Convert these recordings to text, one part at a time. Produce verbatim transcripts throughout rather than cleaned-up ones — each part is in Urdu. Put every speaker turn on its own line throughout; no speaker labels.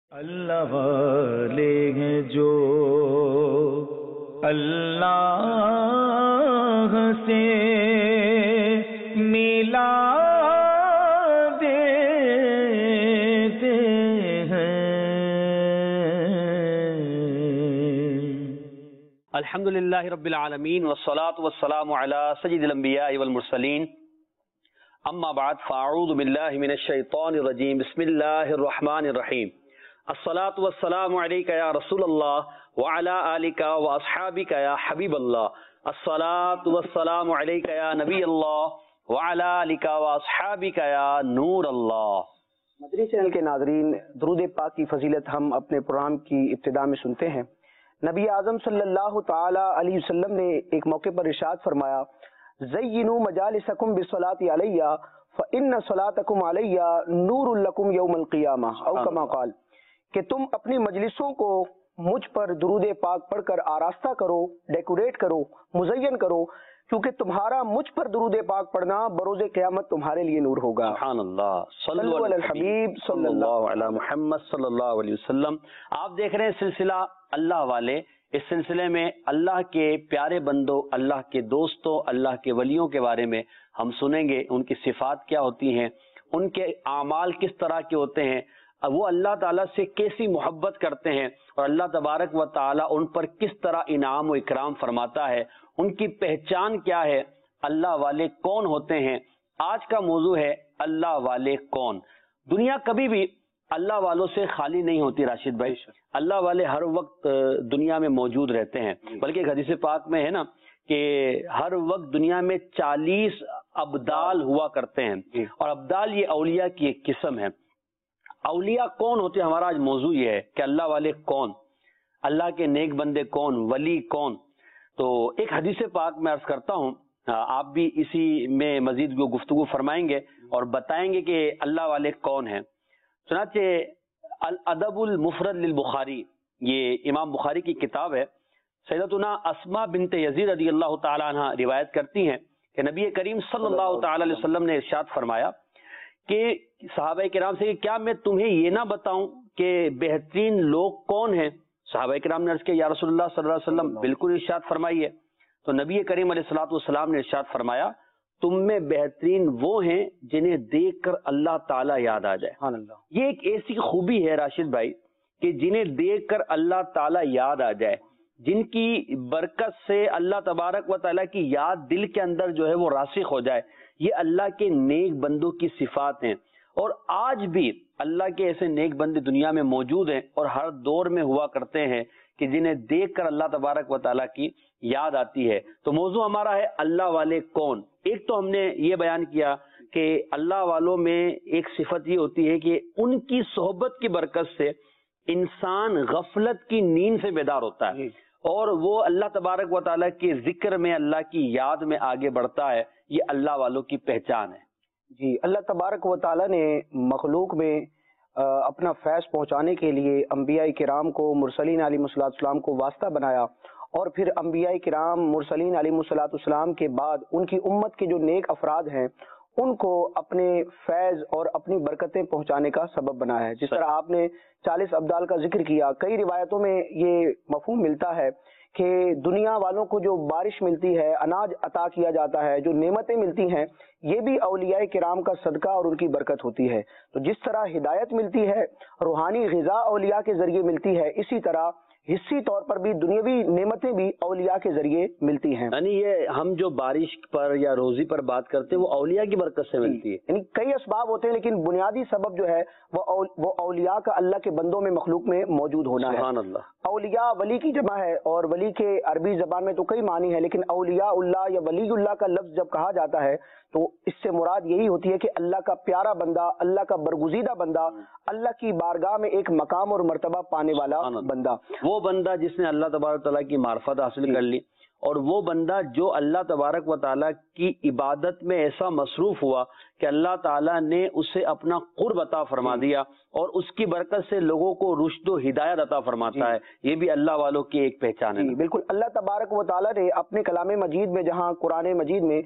اللہ والے ہیں جو اللہ سے ملا دیتے ہیں۔
الحمدللہ رب العالمین والصلاة والسلام علی سید الانبیاء والمرسلین، اما بعد فاعوذ باللہ من الشیطان الرجیم، بسم اللہ الرحمن الرحیم۔ الصلاة والسلام علیکہ یا رسول اللہ وعلی آلکہ واصحابکہ یا حبیب اللہ۔ الصلاة والسلام علیکہ یا نبی اللہ وعلی آلکہ واصحابکہ یا نور اللہ۔
مدنی چینل کے ناظرین، درود پاک کی فضیلت ہم اپنے پروگرام کی ابتدا میں سنتے ہیں۔ نبی اعظم صلی اللہ تعالی علیہ وسلم نے ایک موقع پر ارشاد فرمایا، زینوا مجالسکم بالصلاۃ علیہ فإن صلاتکم علیہ نور لکم یوم القیامہ، او کما قال، کہ تم اپنی مجلسوں کو مجھ پر درود پاک پڑھ کر آراستہ کرو، ڈیکوریٹ کرو، مزین کرو، کیونکہ تمہارا مجھ پر درود پاک پڑھنا بروز قیامت تمہارے لیے نور ہوگا۔
سبحان اللہ،
صلو علی الحبیب صلی اللہ
علی محمد صلی اللہ علیہ وسلم۔ آپ دیکھ رہے ہیں سلسلہ اللہ والے۔ اس سلسلے میں اللہ کے پیارے بندوں، اللہ کے دوستوں، اللہ کے ولیوں کے بارے میں ہم سنیں گے، ان کی صفات کیا ہوتی ہیں، ان کے اعمال کس طرح کے ہوتے ہیں، وہ اللہ تعالیٰ سے کیسی محبت کرتے ہیں، اور اللہ تبارک و تعالیٰ ان پر کس طرح انعام و اکرام فرماتا ہے، ان کی پہچان کیا ہے، اللہ والے کون ہوتے ہیں۔ آج کا موضوع ہے اللہ والے کون۔ دنیا کبھی بھی اللہ والوں سے خالی نہیں ہوتی راشد بھائی، اللہ والے ہر وقت دنیا میں موجود رہتے ہیں، بلکہ ایک حدیث پاک میں ہے نا کہ ہر وقت دنیا میں چالیس ابدال ہوا کرتے ہیں، اور ابدال یہ اولیاء کی ایک قسم ہے۔ اولیاء کون ہوتے ہیں، ہمارا آج موضوع یہ ہے کہ اللہ والے کون، اللہ کے نیک بندے کون، ولی کون۔ تو ایک حدیث پاک میں عرض کرتا ہوں، آپ بھی اسی میں مزید گفتگو فرمائیں گے اور بتائیں گے کہ اللہ والے کون ہیں۔ چنانچہ الادب المفرد للبخاری، یہ امام بخاری کی کتاب ہے، سیدتنا اسماء بنت یزید رضی اللہ تعالی عنہ روایت کرتی ہیں کہ نبی کریم صلی اللہ تعالی علیہ وسلم نے ارشاد فرمایا کہ صحابہ کرام سے کہ کیا میں تمہیں یہ نہ بتاؤں کہ بہترین لوگ کون ہیں؟ صحابہ کرام نے عرض کیا یا رسول اللہ صلی اللہ علیہ وسلم بالکل ارشاد فرمائیے۔ تو نبی کریم علیہ الصلوۃ والسلام نے ارشاد فرمایا تم میں بہترین وہ ہیں جنہیں دیکھ کر اللہ تعالیٰ یاد آ جائے۔ یہ ایک ایسی خوبی ہے راشد بھائی کہ جنہیں دیکھ کر اللہ تعالیٰ یاد آ جائے، جن کی برکت سے اللہ تبارک و تعالیٰ کی یاد دل کے اندر جو ہے وہ راسخ ہو جائے، یہ اللہ کے نیک بندوں کی صفات ہیں۔ اور آج بھی اللہ کے ایسے نیک بندے دنیا میں موجود ہیں اور ہر دور میں ہوا کرتے ہیں کہ جنہیں دیکھ کر اللہ تبارک و تعالیٰ کی یاد آتی ہے۔ تو موضوع ہمارا ہے اللہ والے کون۔ ایک تو ہم نے یہ بیان کیا کہ اللہ والوں میں ایک صفت یہ ہوتی ہے کہ ان کی صحبت کی برکت سے انسان غفلت کی نیند سے بیدار ہوتا ہے اور وہ اللہ تبارک و تعالیٰ کے ذکر میں، اللہ کی یاد میں آگے بڑھتا ہے۔ یہ اللہ والوں کی پہچان ہے۔
جی، اللہ تبارک و تعالیٰ نے مخلوق میں اپنا فیض پہنچانے کے لیے انبیاء کرام کو، مرسلین علیہ الصلوۃ والسلام کو واسطہ بنایا، اور پھر انبیاء کرام، مرسلین علیہ الصلوۃ والسلام کے بعد ان کی امت کے جو نیک افراد ہیں ان کو اپنے فیض اور اپنی برکتیں پہنچانے کا سبب بنایا ہے۔ جس طرح آپ نے چالیس ابدال کا ذکر کیا، کئی روایتوں میں یہ مفہوم ملتا ہے کہ دنیا والوں کو جو بارش ملتی ہے، اناج عطا کیا جاتا ہے، جو نعمتیں ملتی ہیں، یہ بھی اولیاء کرام کا صدقہ اور ان کی برکت ہوتی ہے۔ تو جس طرح ہدایت ملتی ہے، روحانی غذا اولیاء کے ذریعے ملتی ہے، اسی طرح حصی طور پر بھی دنیاوی نعمتیں بھی اولیاء کے ذریعے ملتی ہیں۔
یعنی یہ ہم جو بارش پر یا روزی پر بات کرتے ہیں وہ اولیاء کی برکت سے ملتی ہے۔
یعنی کئی اسباب ہوتے ہیں لیکن بنیادی سبب جو ہے وہ وہ اولیاء کا اللہ کے بندوں میں، مخلوق میں موجود ہونا ہے۔
سبحان اللہ۔
اولیاء ولی کی جمع ہے، اور ولی کے عربی زبان میں تو کئی معنی ہے، لیکن اولیاء اللہ یا ولی اللہ کا لفظ جب کہا جاتا ہے تو اس سے مراد یہی ہوتی ہے کہ اللہ کا پیارا بندہ، اللہ کا برگزیدہ بندہ، اللہ کی بارگاہ میں ایک مقام اور مرتبہ پانے والا بندہ،
وہ بندہ جس نے اللہ تبارک تعالیٰ کی معرفت حاصل کر لی، اور وہ بندہ جو اللہ تبارک و تعالیٰ کی عبادت میں ایسا مصروف ہوا کہ اللہ تعالیٰ نے اسے اپنا قرب عطا فرما دیا اور اس کی برکت سے لوگوں کو رشد و ہدایت عطا فرماتا ہے۔ یہ بھی اللہ والوں کی ایک پہچان ہے۔
بالکل، اللہ تبارک و تعالیٰ نے اپنے کلام مجید میں، جہاں قرآن مجید میں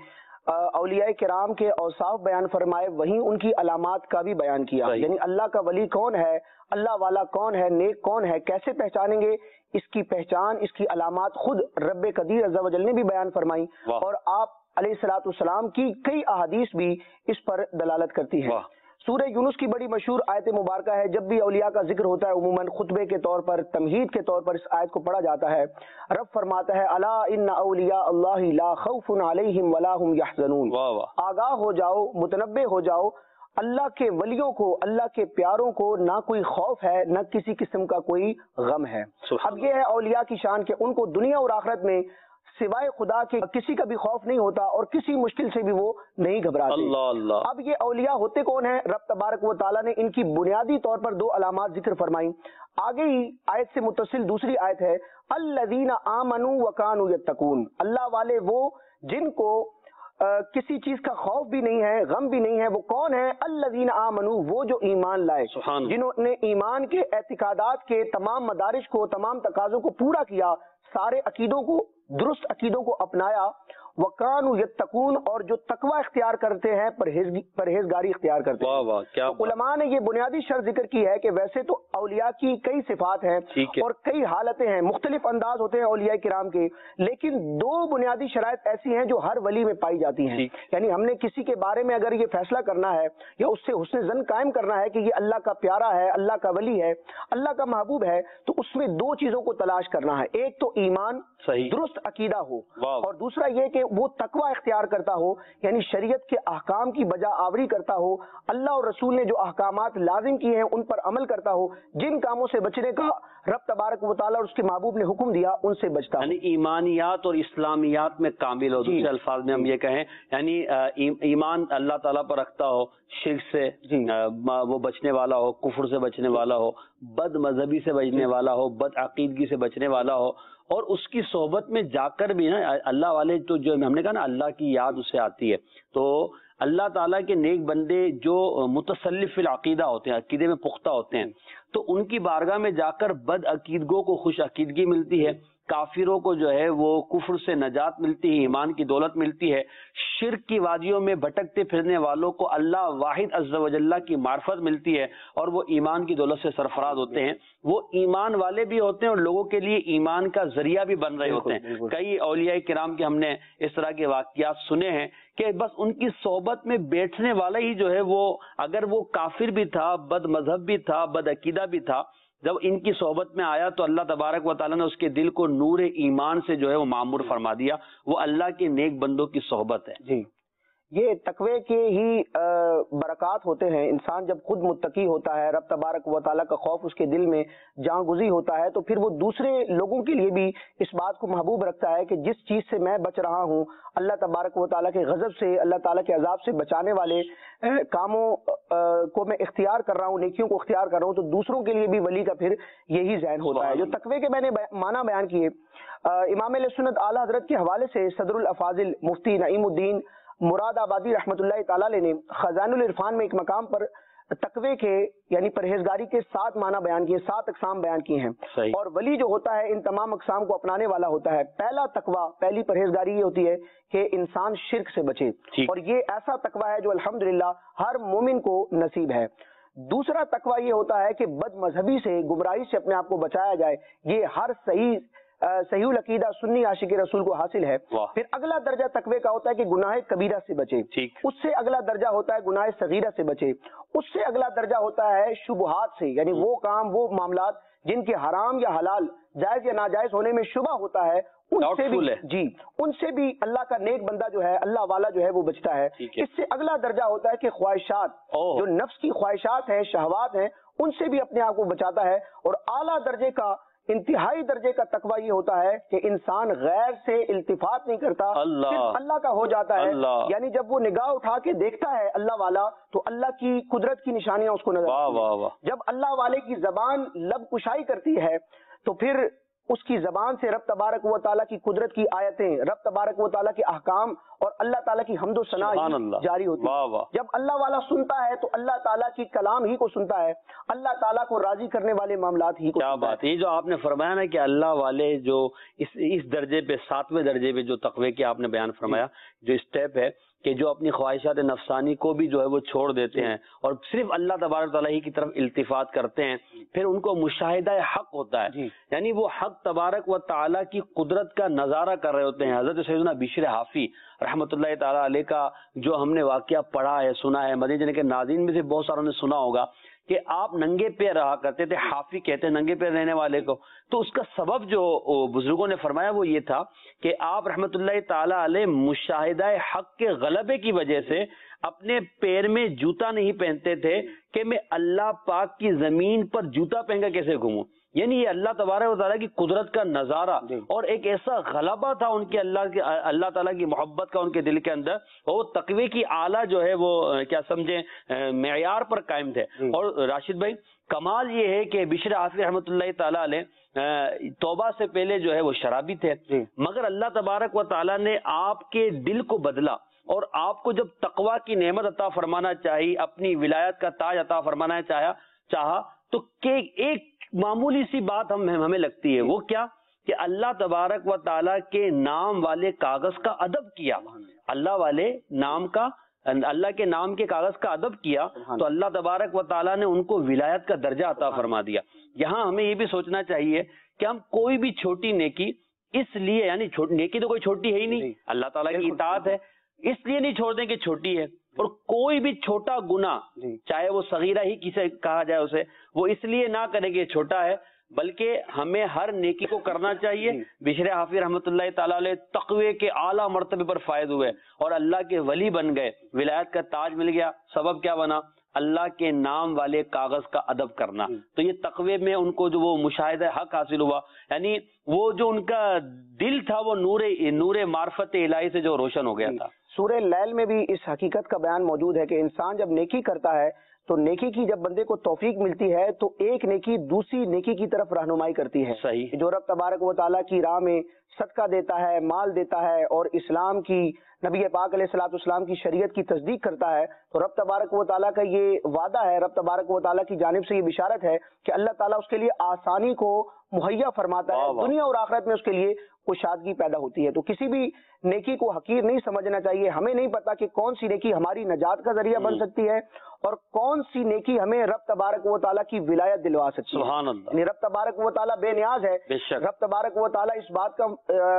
اولیاء کرام کے اوصاف بیان فرمائے وہیں ان کی علامات کا بھی بیان کیا. یعنی اللہ کا ولی کون ہے, اللہ والا کون ہے, نیک کون ہے, کیسے پہچانیں گے, اس کی پہچان, اس کی علامات خود رب قدیر عز و جل نے بھی بیان فرمائی, اور آپ علیہ الصلوۃ والسلام کی کئی احادیث بھی اس پر دلالت کرتی ہیں. سورہ یونس کی بڑی مشہور آیت مبارکہ ہے. جب بھی اولیاء کا ذکر ہوتا ہے عموماً خطبے کے طور پر, تمہید کے طور پر اس آیت کو پڑھا جاتا ہے. رب فرماتا ہے الا ان اولیاء اللہ لا خوف علیہم ولا هم یحزنون. آگاہ ہو جاؤ, متنبہ ہو جاؤ, اللہ کے ولیوں کو, اللہ کے پیاروں کو نہ کوئی خوف ہے, نہ کسی قسم کا کوئی غم ہے. اب یہ ہے اولیاء کی شان کہ ان کو دنیا اور آخرت میں سوائے خدا کے کسی کا بھی خوف نہیں ہوتا اور کسی مشکل سے بھی وہ نہیں گھبراتے. اللہ اللہ. اب یہ اولیاء ہوتے کون ہیں؟ رب تبارک و تعالیٰ نے ان کی بنیادی طور پر دو علامات ذکر فرمائی. آگے ہی آیت سے متصل دوسری آیت ہے الذین آمنوا وکانوا یتقون. اللہ والے وہ جن کو آ, کسی چیز کا خوف بھی نہیں ہے, غم بھی نہیں ہے. وہ کون ہے؟ الذین آمنوا, وہ جو ایمان لائے, جنہوں نے ایمان کے اعتقادات کے تمام مدارج کو, تمام تقاضوں کو پورا کیا, سارے عقیدوں کو, درست عقیدوں کو اپنایا. وَقَانُوا يَتَّقُونَ, اور جو تقوی اختیار کرتے ہیں, پرہیزگاری اختیار کرتے ہیں. واہ کیا علماء نے یہ بنیادی شرط ذکر کی ہے کہ ویسے تو اولیاء کی کئی صفات ہیں اور کئی حالتیں ہیں, مختلف انداز ہوتے ہیں اولیاء کرام کے, لیکن دو بنیادی شرائط ایسی ہیں جو ہر ولی میں پائی جاتی ہیں. یعنی ہم نے کسی کے بارے میں اگر یہ فیصلہ کرنا ہے یا اس سے حسن ظن قائم کرنا ہے کہ یہ اللہ کا پیارا ہے, اللہ کا ولی ہے, اللہ کا محبوب ہے, تو اس میں دو چیزوں کو تلاش کرنا ہے. ایک تو ایمان, درست عقیدہ ہو, اور دوسرا یہ کہ وہ تقوی اختیار کرتا ہو, یعنی شریعت کے احکام کی بجا آوری کرتا ہو, اللہ اور رسول نے جو احکامات لازم کیے ہیں ان پر عمل کرتا ہو, جن کاموں سے بچنے کا رب تبارک و تعالیٰ اور اس کے محبوب نے حکم دیا ان سے بچتا ہو.
یعنی ایمانیات اور اسلامیات میں کامل ہو. دوسرے الفاظ میں ہم یہ کہیں یعنی ایمان اللہ تعالیٰ پر رکھتا ہو, شرک سے وہ بچنے والا ہو, کفر سے بچنے والا ہو, بد مذہبی سے بچنے والا ہو, بد عقیدگی سے بچنے والا ہو, اور اس کی صحبت میں جا کر بھی نا اللہ والے تو جو ہم نے کہا نا اللہ کی یاد اسے آتی ہے. تو اللہ تعالیٰ کے نیک بندے جو متصلف العقیدہ ہوتے ہیں, عقیدے میں پختہ ہوتے ہیں, تو ان کی بارگاہ میں جا کر بد عقیدگوں کو خوش عقیدگی ملتی ہے, کافروں کو جو ہے وہ کفر سے نجات ملتی ہے, ایمان کی دولت ملتی ہے. شرک کی وادیوں میں بھٹکتے پھرنے والوں کو اللہ واحد عز و جل کی معرفت ملتی ہے اور وہ ایمان کی دولت سے سرفراز ہوتے ہیں. وہ ایمان والے بھی ہوتے ہیں اور لوگوں کے لیے ایمان کا ذریعہ بھی بن رہے ہوتے ہیں. کئی اولیاء کرام کے ہم نے اس طرح کے واقعات سنے ہیں کہ بس ان کی صحبت میں بیٹھنے والا ہی جو ہے وہ اگر وہ کافر بھی تھا, بد مذہب بھی تھا, بد عقیدہ بھی تھا, جب ان کی صحبت میں آیا تو اللہ تبارک و تعالیٰ نے اس کے دل کو نور ایمان سے جو ہے وہ معمور فرما دیا. وہ اللہ کے نیک بندوں کی صحبت ہے.
جی, یہ تقوی کے ہی برکات ہوتے ہیں. انسان جب خود متقی ہوتا ہے, رب تبارک و تعالیٰ کا خوف اس کے دل میں جاں گزی ہوتا ہے, تو پھر وہ دوسرے لوگوں کے لیے بھی اس بات کو محبوب رکھتا ہے کہ جس چیز سے میں بچ رہا ہوں, اللہ تبارک و تعالیٰ کے غضب سے, اللہ تعالیٰ کے عذاب سے بچانے والے کاموں کو میں اختیار کر رہا ہوں, نیکیوں کو اختیار کر رہا ہوں, تو دوسروں کے لیے بھی ولی کا پھر یہی ذہن ہوتا ہے. جو تقوی کے میں نے معنی بیان کیے, امام علیہ سنت اعلیٰ حضرت کے حوالے سے صدر الافاضل مفتی نعیم الدین مراد آبادی رحمۃ اللہ تعالیٰ علیہ نے خزائن العرفان میں ایک مقام پر تقوی کے یعنی پرہیزگاری کے سات معنی بیان کیے, سات اقسام بیان کیے ہیں. اور ولی جو ہوتا ہے ان تمام اقسام کو اپنانے والا ہوتا ہے. پہلا تقوی, پہلی پرہیزگاری یہ ہوتی ہے کہ انسان شرک سے بچے, اور یہ ایسا تقوی ہے جو الحمدللہ ہر مومن کو نصیب ہے. دوسرا تقوی یہ ہوتا ہے کہ بد مذہبی سے, گمراہی سے اپنے آپ کو بچایا جائے. یہ ہر صحیح صحیح العقیدہ سنی عاشق رسول کو حاصل ہے. پھر اگلا درجہ تقوی کا ہوتا ہے کہ گناہ کبیرہ سے بچے. اس سے اگلا درجہ ہوتا ہے گناہ صغیرہ سے بچے. اس سے اگلا درجہ ہوتا ہے شبہات سے, یعنی وہ کام, وہ معاملات جن کے حرام یا حلال, جائز یا ناجائز ہونے میں شبہ ہوتا ہے, ان سے بھی جی ان سے بھی اللہ کا نیک بندہ جو ہے, اللہ والا جو ہے وہ بچتا ہے. اس سے اگلا درجہ ہوتا ہے کہ خواہشات, جو نفس کی خواہشات ہیں, شہوات ہیں, ان سے بھی اپنے آپ کو بچاتا ہے. اور اعلیٰ درجے کا, انتہائی درجے کا تقوی یہ ہوتا ہے کہ انسان غیر سے التفات نہیں کرتا, صرف اللہ کا ہو جاتا ہے. یعنی جب وہ نگاہ اٹھا کے دیکھتا ہے اللہ والا, تو اللہ کی قدرت کی نشانیاں اس کو نظر آتی ہیں. جب اللہ والے کی زبان لب کشائی کرتی ہے تو پھر اس کی زبان سے رب تبارک و تعالیٰ کی قدرت کی آیتیں, رب تبارک و تعالیٰ کے احکام اور اللہ تعالیٰ کی حمد و ثنا جاری ہوتی ہے. جب اللہ والا سنتا ہے تو اللہ تعالیٰ کی کلام ہی کو سنتا ہے, اللہ تعالیٰ کو راضی کرنے والے معاملات ہی کو.
کیا بات ہے, یہ جو آپ نے فرمایا نا کہ اللہ والے جو اس اس درجے پہ, ساتویں درجے پہ جو تقوی کے آپ نے بیان فرمایا, جو اسٹیپ ہے کہ جو اپنی خواہشات نفسانی کو بھی جو ہے وہ چھوڑ دیتے ہیں اور صرف اللہ تبارک تعالیٰ ہی کی طرف التفات کرتے ہیں، پھر ان کو مشاہدہ حق ہوتا ہے، یعنی وہ حق تبارک و تعالیٰ کی قدرت کا نظارہ کر رہے ہوتے ہیں۔ حضرت سیدنا بشر حافی رحمۃ اللہ تعالیٰ علیہ کا جو ہم نے واقعہ پڑھا ہے، سنا ہے، مدینہ کے ناظرین میں سے بہت ساروں نے سنا ہوگا کہ آپ ننگے پیر رہا کرتے تھے، حافی کہتے ہیں ننگے پیر رہنے والے کو۔ تو اس کا سبب جو بزرگوں نے فرمایا وہ یہ تھا کہ آپ رحمۃ اللہ تعالیٰ علیہ مشاہدہ حق کے غلبے کی وجہ سے اپنے پیر میں جوتا نہیں پہنتے تھے کہ میں اللہ پاک کی زمین پر جوتا پہن کر کیسے گھوموں، یعنی یہ اللہ تبارک و تعالیٰ کی قدرت کا نظارہ اور ایک ایسا غلبہ تھا ان کے اللہ کے اللہ تعالیٰ کی محبت کا ان کے دل کے اندر، اور وہ تقوی کی اعلیٰ جو ہے وہ کیا سمجھیں معیار پر قائم تھے۔ اور راشد بھائی کمال یہ ہے کہ بشر حافی رحمۃ اللہ تعالیٰ علیہ توبہ سے پہلے جو ہے وہ شرابی تھے، مگر اللہ تبارک و تعالیٰ نے آپ کے دل کو بدلا اور آپ کو جب تقوی کی نعمت عطا فرمانا چاہی، اپنی ولایت کا تاج عطا فرمانا چاہا چاہا تو کہ ایک معمولی سی بات ہم ہمیں لگتی ہے، وہ کیا کہ اللہ تبارک و تعالیٰ کے نام والے کاغذ کا ادب کیا، اللہ والے نام کا اللہ کے نام کے کاغذ کا ادب کیا تو اللہ تبارک و تعالیٰ نے ان کو ولایت کا درجہ عطا فرما دیا۔ یہاں ہمیں یہ بھی سوچنا چاہیے کہ ہم کوئی بھی چھوٹی نیکی اس لیے، یعنی نیکی تو کوئی چھوٹی ہے ہی نہیں، اللہ تعالیٰ کی اطاعت ہے، اس لیے نہیں چھوڑ دیں کہ چھوٹی ہے، اور کوئی بھی چھوٹا گناہ چاہے وہ صغیرہ ہی کسے کہا جائے اسے، وہ اس لیے نہ کرے کہ چھوٹا ہے، بلکہ ہمیں ہر نیکی کو کرنا چاہیے۔ بشر حافی رحمۃ اللہ تعالیٰ علیہ تقوی کے اعلیٰ مرتبے پر فائز ہوئے اور اللہ کے ولی بن گئے، ولایت کا تاج مل گیا۔ سبب کیا بنا؟ اللہ کے نام والے کاغذ کا ادب کرنا۔ تو یہ تقوی میں ان کو جو وہ مشاہدہ حق حاصل ہوا، یعنی وہ جو ان کا دل تھا وہ نور نور معرفت الہی سے جو روشن ہو گیا تھا۔
سورہ لیل میں بھی اس حقیقت کا بیان موجود ہے کہ انسان جب نیکی کرتا ہے تو نیکی کی جب بندے کو توفیق ملتی ہے تو ایک نیکی دوسری نیکی کی طرف رہنمائی کرتی ہے۔
صحیح۔
جو رب تبارک و تعالیٰ کی راہ میں صدقہ دیتا ہے، مال دیتا ہے اور اسلام کی، نبی پاک علیہ الصلوۃ والسلام کی شریعت کی تصدیق کرتا ہے، تو رب تبارک و تعالیٰ کا یہ وعدہ ہے، رب تبارک و تعالیٰ کی جانب سے یہ بشارت ہے کہ اللہ تعالیٰ اس کے لیے آسانی کو مہیا فرماتا ہے، دنیا اور آخرت میں اس کے لیے کشادگی پیدا ہوتی ہے۔ تو کسی بھی نیکی کو حقیر نہیں سمجھنا چاہیے۔ ہمیں نہیں پتا کہ کون سی نیکی ہماری نجات کا ذریعہ بن سکتی ہے اور کون سی نیکی ہمیں رب تبارک و تعالیٰ کی ولایت دلوا سکتی ہے۔
سبحان اللہ۔
یعنی رب تبارک و تعالیٰ بے نیاز ہے، رب تبارک و تعالیٰ اس بات کا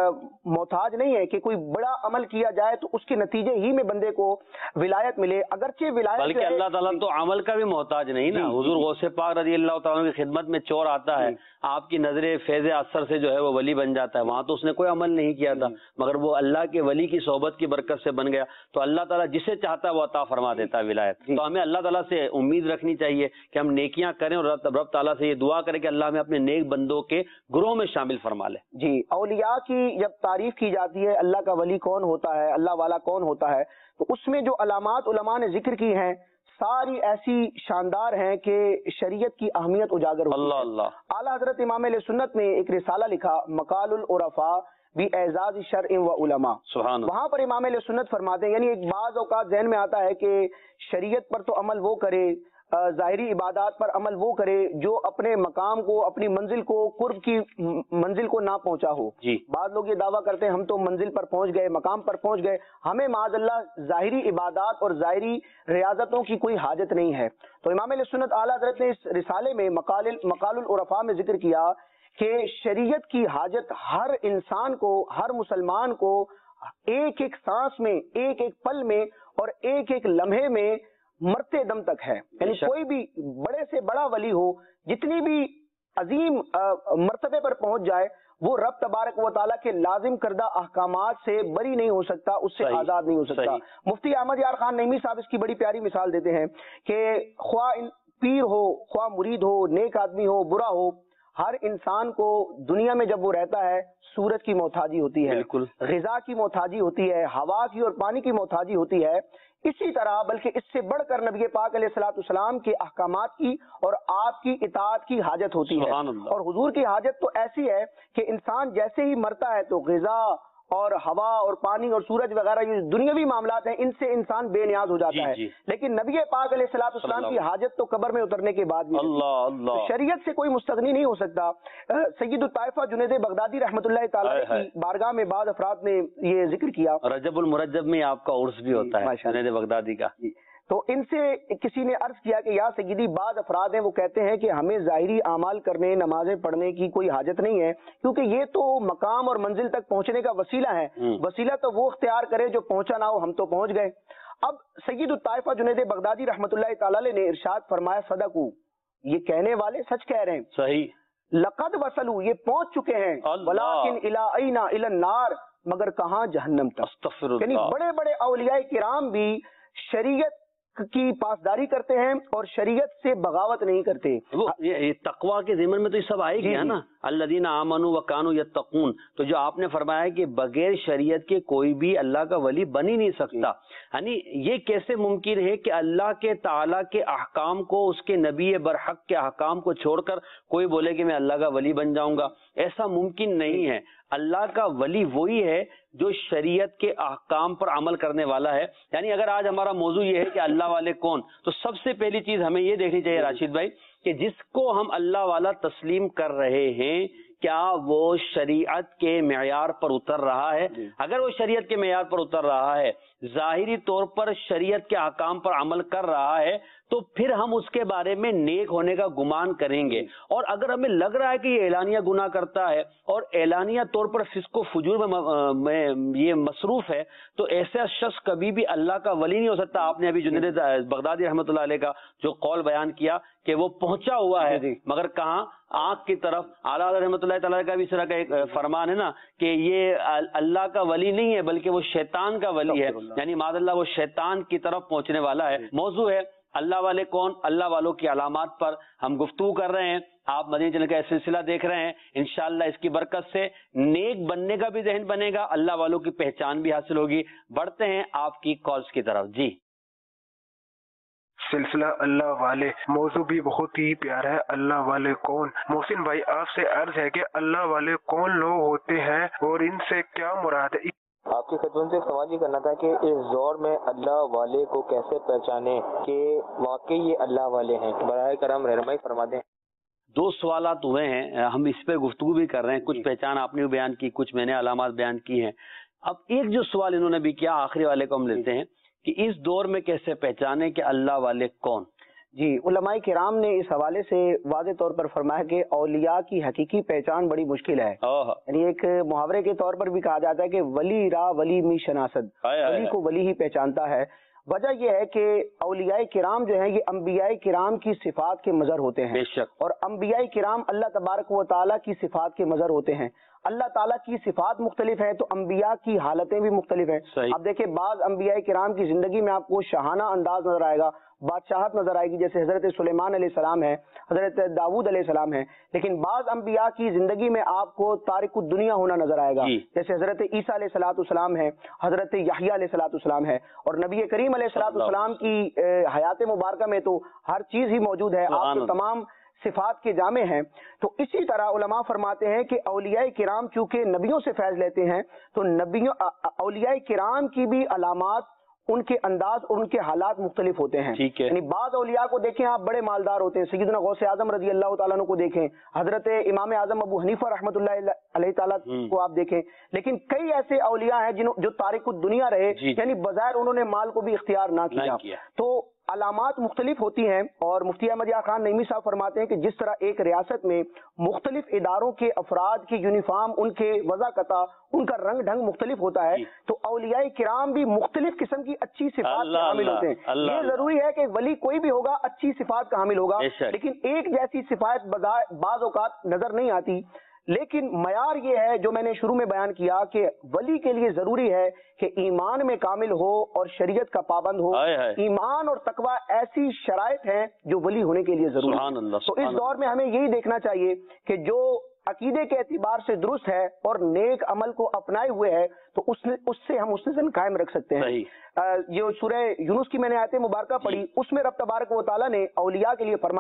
محتاج نہیں ہے کہ کوئی بڑا عمل کیا جائے تو اس کے نتیجے ہی میں بندے کو ولایت ملے، اگرچہ ولایت،
بلکہ اللہ تعالیٰ تو عمل کا بھی محتاج نہیں نا۔ حضور غوث پاک رضی اللہ تعالیٰ کی خدمت میں چور آتا ہے، آپ کی نظر فیض اثر سے جو ہے وہ ولی بن جاتا ہے، وہاں تو اس نے کوئی عمل نہیں کیا تھا، مگر وہ اللہ کے ولی کی صحبت کی برکت سے بن گیا۔ تو اللہ تعالیٰ جسے چاہتا ہے وہ عطا فرما دیتا ہے ولایت۔ تو ہمیں اللہ تعالیٰ سے امید رکھنی چاہیے کہ ہم نیکیاں کریں اور رب تعالیٰ سے یہ دعا کریں کہ اللہ ہمیں اپنے نیک بندوں کے گروہ میں شامل فرما لے۔
جی، اولیاء کی جب تعریف کی جاتی ہے، اللہ کا ولی کون ہوتا ہے، اللہ والا کون ہوتا ہے، تو اس میں جو علامات علماء نے ذکر کی ہیں ساری ایسی شاندار ہیں کہ شریعت کی اہمیت اجاگر ہوتی ہے۔
اللہ اللہ۔
اعلیٰ حضرت امام علیہ سنت نے ایک رسالہ لکھا، مقال العرفاء باعزاز شرع و علماء، وہاں پر امام علیہ سنت فرماتے ہیں، یعنی ایک بعض اوقات ذہن میں آتا ہے کہ شریعت پر تو عمل وہ کرے، ظاہری عبادات پر عمل وہ کرے جو اپنے مقام کو، اپنی منزل کو، قرب کی منزل کو نہ پہنچا ہو۔
جی۔
بعض لوگ یہ دعویٰ کرتے ہیں ہم تو منزل پر پہنچ گئے، مقام پر پہنچ گئے، ہمیں معاذ اللہ ظاہری عبادات اور ظاہری ریاضتوں کی کوئی حاجت نہیں ہے۔ تو امام علیہ سنت اعلیٰ حضرت نے اس رسالے میں مقال مقال العرفاء میں ذکر کیا کہ شریعت کی حاجت ہر انسان کو، ہر مسلمان کو ایک ایک سانس میں، ایک ایک پل میں اور ایک ایک لمحے میں مرتے دم تک ہے۔ یعنی کوئی بھی بڑے سے بڑا ولی ہو، جتنی بھی عظیم مرتبے پر پہنچ جائے، وہ رب تبارک و تعالیٰ کے لازم کردہ احکامات سے بری نہیں ہو سکتا، اس سے آزاد نہیں ہو سکتا۔ مفتی احمد یار خان نعیمی صاحب اس کی بڑی پیاری مثال دیتے ہیں کہ خواہ پیر ہو، خواہ مرید ہو، نیک آدمی ہو، برا ہو، ہر انسان کو دنیا میں جب وہ رہتا ہے سورج کی محتاجی ہوتی ہے، غذا کی محتاجی ہوتی ہے، ہوا کی اور پانی کی محتاجی ہوتی ہے۔ اسی طرح بلکہ اس سے بڑھ کر نبی پاک علیہ الصلوۃ والسلام کے احکامات کی اور آپ کی اطاعت کی حاجت ہوتی ہے۔ اور حضور کی حاجت تو ایسی ہے کہ انسان جیسے ہی مرتا ہے تو غذا اور ہوا اور پانی اور سورج وغیرہ یہ دنیاوی معاملات ہیں، ان سے انسان بے نیاز ہو جاتا
جی
ہے
جی
لیکن نبی پاک علیہ الصلوۃ والسلام کی حاجت تو قبر میں اترنے کے بعد بھی
اللہ
تو
اللہ
شریعت سے کوئی مستغنی نہیں ہو سکتا۔ سید الطائفہ جنید بغدادی رحمۃ اللہ تعالی
ہائے ہائے۔
کی بارگاہ میں بعض افراد نے یہ ذکر کیا،
رجب المرجب میں آپ کا عرس بھی ہوتا ہے
ماشاء اللہ۔
جنید بغدادی کا۔
جی، تو ان سے کسی نے عرض کیا کہ یا سیدی بعض افراد ہیں وہ کہتے ہیں کہ ہمیں ظاہری اعمال کرنے، نمازیں پڑھنے کی کوئی حاجت نہیں ہے کیونکہ یہ تو مقام اور منزل تک پہنچنے کا وسیلہ ہے،
ہوں۔
وسیلہ تو وہ اختیار کرے جو پہنچا نہ ہو، ہم تو پہنچ گئے۔ اب سید الطائفہ جنید بغدادی رحمۃ اللہ تعالی علیہ نے ارشاد فرمایا صدقوا، یہ کہنے والے سچ کہہ رہے ہیں،
صحیح،
لقد وصلوا، یہ پہنچ چکے ہیں،
اللہ۔
ولکن الی اینا الی النار، مگر کہاں؟ جہنم تک۔
استغفر
یعنی
اللہ۔
بڑے بڑے اولیاء کرام بھی شریعت کی پاسداری کرتے ہیں اور شریعت سے بغاوت نہیں کرتے۔
وہ یہ تقوا کے ضمن میں تو یہ سب آئے
جی
گیا
جی۔
نا، الذین آمنوا وکانوا یتقون، تو جو آپ نے فرمایا کہ بغیر شریعت کے کوئی بھی اللہ کا ولی بن ہی نہیں سکتا، یعنی یہ کیسے ممکن ہے کہ اللہ کے تعالیٰ کے احکام کو، اس کے نبی برحق کے احکام کو چھوڑ کر کوئی بولے کہ میں اللہ کا ولی بن جاؤں گا؟ ایسا ممکن نہیں ہے۔ اللہ کا ولی وہی ہے جو شریعت کے احکام پر عمل کرنے والا ہے۔ یعنی اگر آج ہمارا موضوع یہ ہے کہ اللہ والے کون، تو سب سے پہلی چیز ہمیں یہ دیکھنی چاہیے راشد بھائی کہ جس کو ہم اللہ والا تسلیم کر رہے ہیں کیا وہ شریعت کے معیار پر اتر رہا ہے؟ اگر وہ شریعت کے معیار پر اتر رہا ہے، ظاہری طور پر شریعت کے احکام پر عمل کر رہا ہے، تو پھر ہم اس کے بارے میں نیک ہونے کا گمان کریں گے۔ اور اگر ہمیں لگ رہا ہے کہ یہ اعلانیہ گناہ کرتا ہے اور اعلانیہ طور پر فسق و فجور میں یہ مصروف ہے، تو ایسا شخص کبھی بھی اللہ کا ولی نہیں ہو سکتا۔ آپ نے ابھی جنید بغدادی رحمۃ اللہ علیہ کا جو قول بیان کیا کہ وہ پہنچا ہوا ہے مگر کہاں؟ آنکھ کی طرف۔ اعلیٰ رحمۃ اللہ تعالیٰ کا بھی اس طرح کا ایک فرمان ہے نا کہ یہ اللہ کا ولی نہیں ہے بلکہ وہ شیطان کا ولی ہے، یعنی معاذ اللہ وہ شیطان کی طرف پہنچنے والا ہے۔ موضوع ہے اللہ والے کون، اللہ والوں کی علامات پر ہم گفتگو کر رہے ہیں۔ آپ مدنی چینل کا سلسلہ دیکھ رہے ہیں، انشاءاللہ اس کی برکت سے نیک بننے کا بھی ذہن بنے گا، اللہ والوں کی پہچان بھی حاصل ہوگی۔ بڑھتے ہیں آپ کی کالز کی طرف۔ جی
سلسلہ اللہ والے، موضوع بھی بہت ہی پیارا ہے، اللہ والے کون؟ محسن بھائی آپ سے عرض ہے کہ اللہ والے کون لوگ ہوتے ہیں اور ان سے کیا مراد ہے؟
آپ کی خدمت سے سوال یہ کرنا تھا کہ اس دور میں اللہ والے کو کیسے پہچانے کہ واقعی یہ اللہ والے ہیں؟ براہ کرم رہنمائی فرما دیں۔
دو سوالات ہوئے ہیں، ہم اس پہ گفتگو بھی کر رہے ہیں، کچھ پہچان آپ نے بیان کی، کچھ میں نے علامات بیان کی ہیں۔ اب ایک جو سوال انہوں نے بھی کیا، آخری والے کو ہم لیتے ہیں کہ اس دور میں کیسے پہچانے کہ اللہ والے کون؟
جی، علماء کرام نے اس حوالے سے واضح طور پر فرمایا کہ اولیاء کی حقیقی پہچان بڑی مشکل ہے۔ یعنی ایک محاورے کے طور پر بھی کہا جاتا ہے کہ ولی را ولی می شناسد، ولی کو ولی ہی پہچانتا ہے۔ وجہ یہ ہے کہ اولیاء کرام جو ہیں یہ انبیاء کرام کی صفات کے مظہر ہوتے ہیں،
بے شک،
اور انبیاء کرام اللہ تبارک و تعالیٰ کی صفات کے مظہر ہوتے ہیں۔ اللہ تعالیٰ کی صفات مختلف ہیں تو انبیاء کی حالتیں بھی مختلف ہیں۔ اب دیکھیں بعض انبیاء کرام کی زندگی میں آپ کو شاہانہ انداز نظر آئے گا، بادشاہت نظر آئے گی، جیسے حضرت سلیمان علیہ السلام ہے، حضرت داؤد علیہ السلام ہے۔ لیکن بعض انبیاء کی زندگی میں آپ کو تارک الدنیا ہونا نظر آئے گا، جیسے حضرت عیسیٰ علیہ الصلوۃ والسلام ہے، حضرت یحییٰ علیہ الصلوۃ والسلام ہے۔ اور نبی کریم علیہ الصلوۃ والسلام کی حیات مبارکہ میں تو ہر چیز ہی موجود ہے، آپ تو تمام صفات کے جامع ہیں۔ تو اسی طرح علماء فرماتے ہیں کہ اولیاء کرام چونکہ نبیوں سے فیض لیتے ہیں تو نبیوں اولیاء کرام کی بھی علامات، ان کے انداز اور ان کے حالات مختلف ہوتے ہیں۔ یعنی بعض اولیاء کو دیکھیں آپ بڑے مالدار ہوتے ہیں، سیدنا غوث اعظم رضی اللہ تعالیٰ عنہ کو دیکھیں، حضرت امام اعظم ابو حنیفہ رحمۃ اللہ علیہ تعالیٰ کو آپ دیکھیں۔ لیکن کئی ایسے اولیاء ہیں جنہوں جو تارک الدنیا رہے، یعنی بظاہر انہوں نے مال کو بھی اختیار نہ کیا۔ تو علامات مختلف ہوتی ہیں، اور مفتی احمد یار خان نعیمی صاحب فرماتے ہیں کہ جس طرح ایک ریاست میں مختلف اداروں کے افراد کی یونیفارم، ان کے وضاقتہ، ان کا رنگ ڈھنگ مختلف ہوتا ہے، تو اولیاء کرام بھی مختلف قسم کی اچھی صفات کے حامل ہوتے ہیں۔ یہ ضروری ہے کہ ولی کوئی بھی ہوگا اچھی صفات کا حامل ہوگا، لیکن ایک جیسی صفات بعض اوقات نظر نہیں آتی۔ لیکن معیار یہ ہے جو میں نے شروع میں بیان کیا کہ ولی کے لیے ضروری ہے کہ ایمان میں کامل ہو اور شریعت کا پابند ہو۔ ایمان اور تقوی ایسی شرائط ہیں جو ولی ہونے کے لیے ضروری ہے۔ تو اس دور میں ہمیں یہی دیکھنا چاہیے کہ جو عقیدے کے اعتبار سے درست ہے اور نیک عمل کو اپنائے ہوئے ہے تو اس اس سے ہم حسن قائم رکھ سکتے ہیں۔ جو سورہ یونس کی میں نے آیت مبارکہ پڑھی، اس میں رب تبارک و تعالیٰ نے اولیاء کے لیے فرمایا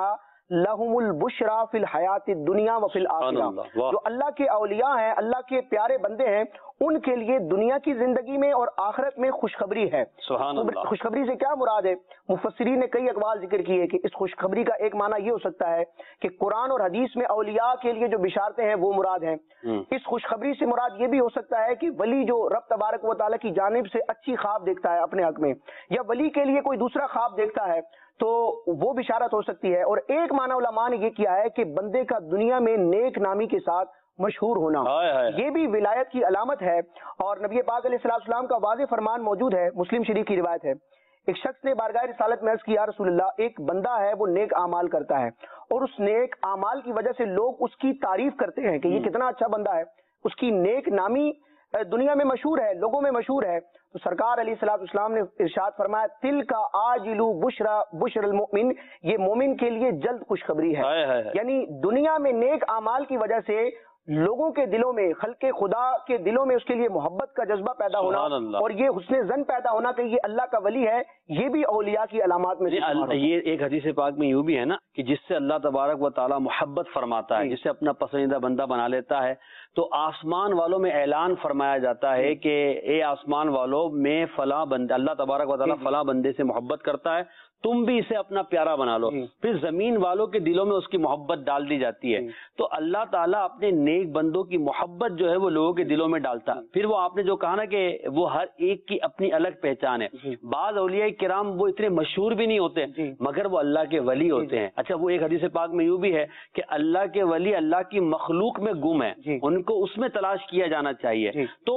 لہم البشرا فی الحیات الدنیا و فی الآخرہ. جو اللہ کے اولیاء ہیں, اللہ کے پیارے بندے ہیں, ان کے لیے دنیا کی زندگی میں اور آخرت میں خوشخبری ہے. خوشخبری سے کیا مراد ہے؟ مفسرین نے کئی اقوال ذکر کیے کہ اس خوشخبری کا ایک معنی یہ ہو سکتا ہے کہ قرآن اور حدیث میں اولیاء کے لیے جو بشارتیں ہیں وہ مراد ہیں. اس خوشخبری سے مراد یہ بھی ہو سکتا ہے کہ ولی جو رب تبارک و تعالیٰ کی جانب سے اچھی خواب دیکھتا ہے اپنے حق میں, یا ولی کے لیے کوئی دوسرا خواب دیکھتا ہے, تو وہ بشارت ہو سکتی ہے. اور ایک معنی علماء نے یہ کیا ہے کہ بندے کا دنیا میں نیک نامی کے ساتھ مشہور ہونا, یہ بھی ولایت کی علامت ہے. اور نبی پاک علیہ السلام کا واضح فرمان موجود ہے, مسلم شریف کی روایت ہے. ایک شخص نے بارگاہ رسالت میں عرض کی, یا رسول اللہ, ایک بندہ ہے وہ نیک اعمال کرتا ہے, اور اس نیک اعمال کی وجہ سے لوگ اس کی تعریف کرتے ہیں کہ یہ کتنا اچھا بندہ ہے, اس کی نیک نامی دنیا میں مشہور ہے, لوگوں میں مشہور ہے. تو سرکار علیہ الصلوۃ والسلام نے ارشاد فرمایا, تل کا آجلو بشرا بشر المؤمن, یہ مومن کے لیے جلد خوشخبری ہے. یعنی دنیا میں نیک اعمال کی وجہ سے لوگوں کے دلوں میں, خلق خدا کے دلوں میں اس کے لیے محبت کا جذبہ پیدا ہونا اور یہ حسن زن پیدا ہونا کہ یہ اللہ کا ولی ہے, یہ بھی اولیاء کی علامات میں سے.
یہ ایک حدیث پاک میں یوں بھی ہے نا کہ جس سے اللہ تبارک و تعالی محبت فرماتا ہے, جس سے اپنا پسندیدہ بندہ بنا لیتا ہے, تو آسمان والوں میں اعلان فرمایا جاتا ہے کہ اے آسمان والوں, میں فلاں بندے, اللہ تبارک و تعالی فلاں بندے سے محبت کرتا ہے, تم بھی اسے اپنا پیارا بنا لو. پھر زمین والوں کے دلوں میں اس کی محبت ڈال دی جاتی ہے. تو اللہ تعالیٰ اپنے نیک بندوں کی محبت جو ہے وہ لوگوں کے دلوں میں ڈالتا ہے. پھر وہ آپ نے جو کہا نا کہ وہ ہر ایک کی اپنی الگ پہچان ہے. بعض اولیاء کرام وہ اتنے مشہور بھی نہیں ہوتے مگر وہ اللہ کے ولی ہوتے ہیں. اچھا, وہ ایک حدیث پاک میں یوں بھی ہے کہ اللہ کے ولی اللہ کی مخلوق میں گم ہے, ان کو اس میں تلاش کیا جانا چاہیے. تو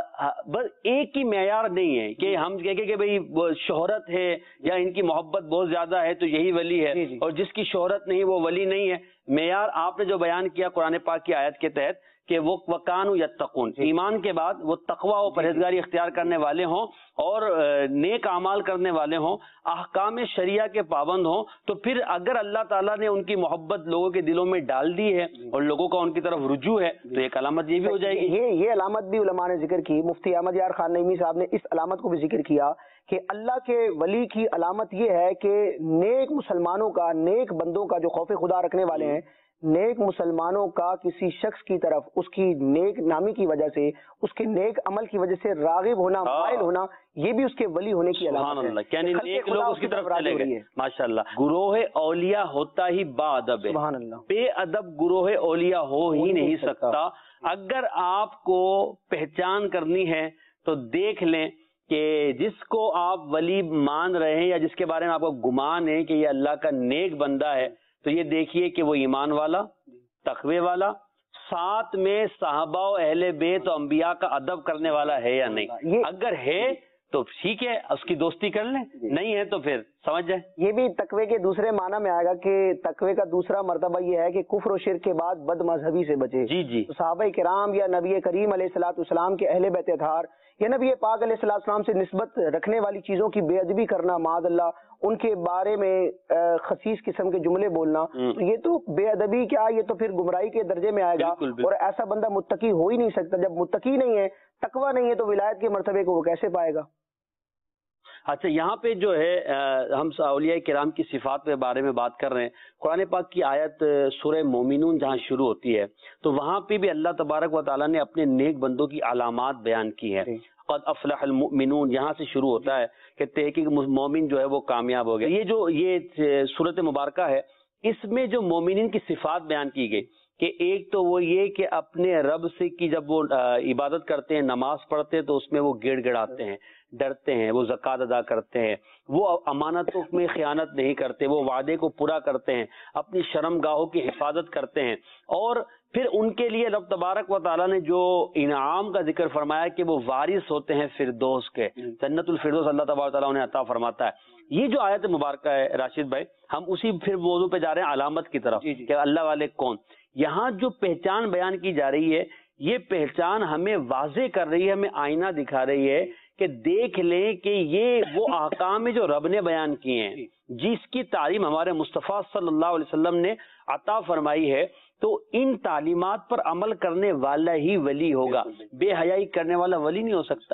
بس ایک ہی معیار نہیں ہے کہ ہم کہیں کہ بھئی شہرت ہے یا ان کی محبت بہت زیادہ ہے تو یہی ولی ہے, اور جس کی شہرت نہیں وہ ولی نہیں ہے. معیار آپ نے جو بیان کیا قرآن پاک کی آیت کے تحت کہ وہ وَقَانُوا يَتَّقُونَ, ایمان کے بعد وہ تقوی و پرہیزگاری اختیار کرنے والے ہوں اور نیک اعمال کرنے والے ہوں, احکام شریعہ کے پابند ہوں, تو پھر اگر اللہ تعالیٰ نے ان کی محبت لوگوں کے دلوں میں ڈال دی ہے اور لوگوں کا ان کی طرف رجوع ہے, تو ایک علامت یہ بھی ہو جائے گی.
یہ یہ علامت بھی علماء نے ذکر کی. مفتی احمد یار خان نعیمی صاحب نے اس علامت کو بھی ذکر کیا کہ اللہ کے ولی کی علامت یہ ہے کہ نیک مسلمانوں کا, نیک بندوں کا جو خوف خدا رکھنے والے ہیں, نیک مسلمانوں کا کسی شخص کی طرف اس کی نیک نامی کی وجہ سے, اس کے نیک عمل کی وجہ سے راغب ہونا, مائل ہونا, یہ بھی اس کے ولی ہونے کی علامت ہے.
یعنی نیک لوگ اس کی طرف چلے گئے. ماشاءاللہ. گروہ اولیاء ہوتا ہی با ادب ہے,
سبحان اللہ.
بے ادب گروہ اولیاء ہو ہی نہیں سکتا. اگر آپ کو پہچان کرنی ہے تو دیکھ لیں کہ جس کو آپ ولی مان رہے ہیں یا جس کے بارے میں آپ کو گمان ہے کہ یہ اللہ کا نیک بندہ ہے, تو یہ دیکھیے کہ وہ ایمان والا, تقوی والا, ساتھ میں صحابہ و اہل بیت و انبیاء کا ادب کرنے والا ہے یا نہیں. اگر ہے تو ٹھیک ہے, اس کی دوستی کر لیں, نہیں ہے تو پھر سمجھ جائیں.
یہ بھی تقوی کے دوسرے معنی میں آئے گا کہ تقوی کا دوسرا مرتبہ یہ ہے کہ کفر و شرک کے بعد بد مذہبی سے بچے.
جی جی.
صحابہ کرام یا نبی کریم علیہ الصلوۃ والسلام کے اہل بیت اطہار یا نبی پاک علیہ الصلوۃ والسلام سے نسبت رکھنے والی چیزوں کی بے ادبی کرنا, معاذ اللہ, ان کے بارے میں خسیس قسم کے جملے بولنا, تو یہ تو بے ادبی کیا, یہ تو پھر گمراہی کے درجے میں آئے گا. اور ایسا بندہ متقی ہو ہی نہیں سکتا. جب متقی نہیں ہے, تقوی نہیں ہے, تو ولایت کے مرتبے کو وہ کیسے پائے گا؟
اچھا, یہاں پہ جو ہے ہم اولیاء کرام کی صفات کے بارے میں بات کر رہے ہیں. قرآن پاک کی آیت سورہ مومنون جہاں شروع ہوتی ہے تو وہاں پہ بھی اللہ تبارک و تعالیٰ نے اپنے نیک بندوں کی علامات بیان کی ہے. قد افلح المؤمنون یہاں سے شروع ہوتا ہے کہ تحقیق مومن جو ہے وہ کامیاب ہو گیا. یہ جو یہ سورۃ مبارکہ ہے, اس میں جو مومنین کی صفات بیان کی گئی کہ ایک تو وہ یہ کہ اپنے رب سے کی جب وہ عبادت کرتے ہیں, نماز پڑھتے ہیں, تو اس میں وہ گڑ گڑاتے ہیں, ڈرتے ہیں, وہ زکوٰۃ ادا کرتے ہیں, وہ امانتوں میں خیانت نہیں کرتے, وہ وعدے کو پورا کرتے ہیں, اپنی شرم گاہوں کی حفاظت کرتے ہیں. اور پھر ان کے لیے رب تبارک و تعالیٰ نے جو انعام کا ذکر فرمایا کہ وہ وارث ہوتے ہیں فردوس کے, جنت الفردوس اللہ تبارک و تعالیٰ انہیں عطا فرماتا ہے. یہ جو آیت مبارکہ ہے راشد بھائی, ہم اسی پھر موضوع پہ جا رہے ہیں علامت کی طرف کہ اللہ والے کون. یہاں جو پہچان بیان کی جا رہی ہے, یہ پہچان ہمیں واضح کر رہی ہے, ہمیں آئینہ دکھا رہی ہے کہ دیکھ لیں کہ یہ وہ احکام جو رب نے بیان کیے ہیں, جس کی تعلیم ہمارے مصطفیٰ صلی اللہ علیہ وسلم نے عطا فرمائی ہے, تو ان تعلیمات پر عمل کرنے والا ہی ولی ہوگا. بے حیائی کرنے والا ولی نہیں ہو سکتا.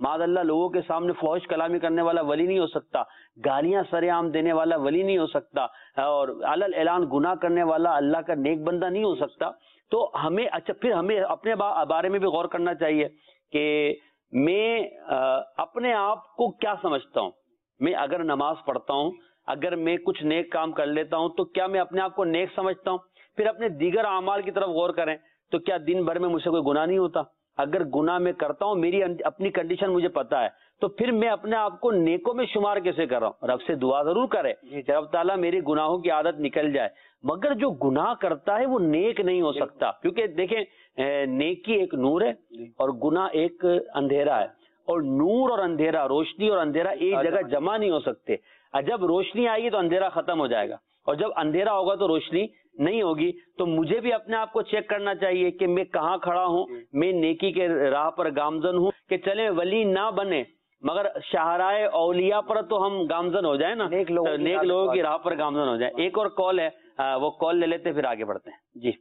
معاذ اللہ لوگوں کے سامنے فحش کلامی کرنے والا ولی نہیں ہو سکتا، گالیاں سر عام دینے والا ولی نہیں ہو سکتا، اور علل اعلان گناہ کرنے والا اللہ کا نیک بندہ نہیں ہو سکتا. تو ہمیں اچھا پھر ہمیں اپنے بارے میں بھی غور کرنا چاہیے کہ میں اپنے آپ کو کیا سمجھتا ہوں. میں اگر نماز پڑھتا ہوں، اگر میں کچھ نیک کام کر لیتا ہوں تو کیا میں اپنے آپ کو نیک سمجھتا ہوں؟ پھر اپنے دیگر اعمال کی طرف غور کریں تو کیا دن بھر میں مجھ سے کوئی گناہ نہیں ہوتا؟ اگر گناہ میں کرتا ہوں، میری اپنی کنڈیشن مجھے پتا ہے، تو پھر میں اپنے آپ کو نیکوں میں شمار کیسے کر رہا ہوں؟ رب سے دعا ضرور کرے کہ رب تعالیٰ میری گناہوں کی عادت نکل جائے، مگر جو گناہ کرتا ہے وہ نیک نہیں ہو سکتا. کیونکہ دیکھیں نیکی ایک نور ہے اور گناہ ایک اندھیرا ہے، اور نور اور اندھیرا، روشنی اور اندھیرا ایک جگہ جمع نہیں ہو سکتے. جب روشنی آئے گی تو اندھیرا ختم ہو جائے گا، اور جب اندھیرا ہوگا تو روشنی نہیں ہوگی. تو مجھے بھی اپنے آپ کو چیک کرنا چاہیے کہ میں کہاں کھڑا ہوں، میں نیکی کے راہ پر گامزن ہوں کہ چلے ولی نہ بنے مگر شاہراہ اولیاء پر تو ہم گامزن ہو جائیں نا، نیک لوگوں کی راہ پر گامزن ہو جائیں. ایک اور کال ہے، وہ کال لے لیتے پھر آگے بڑھتے ہیں. جی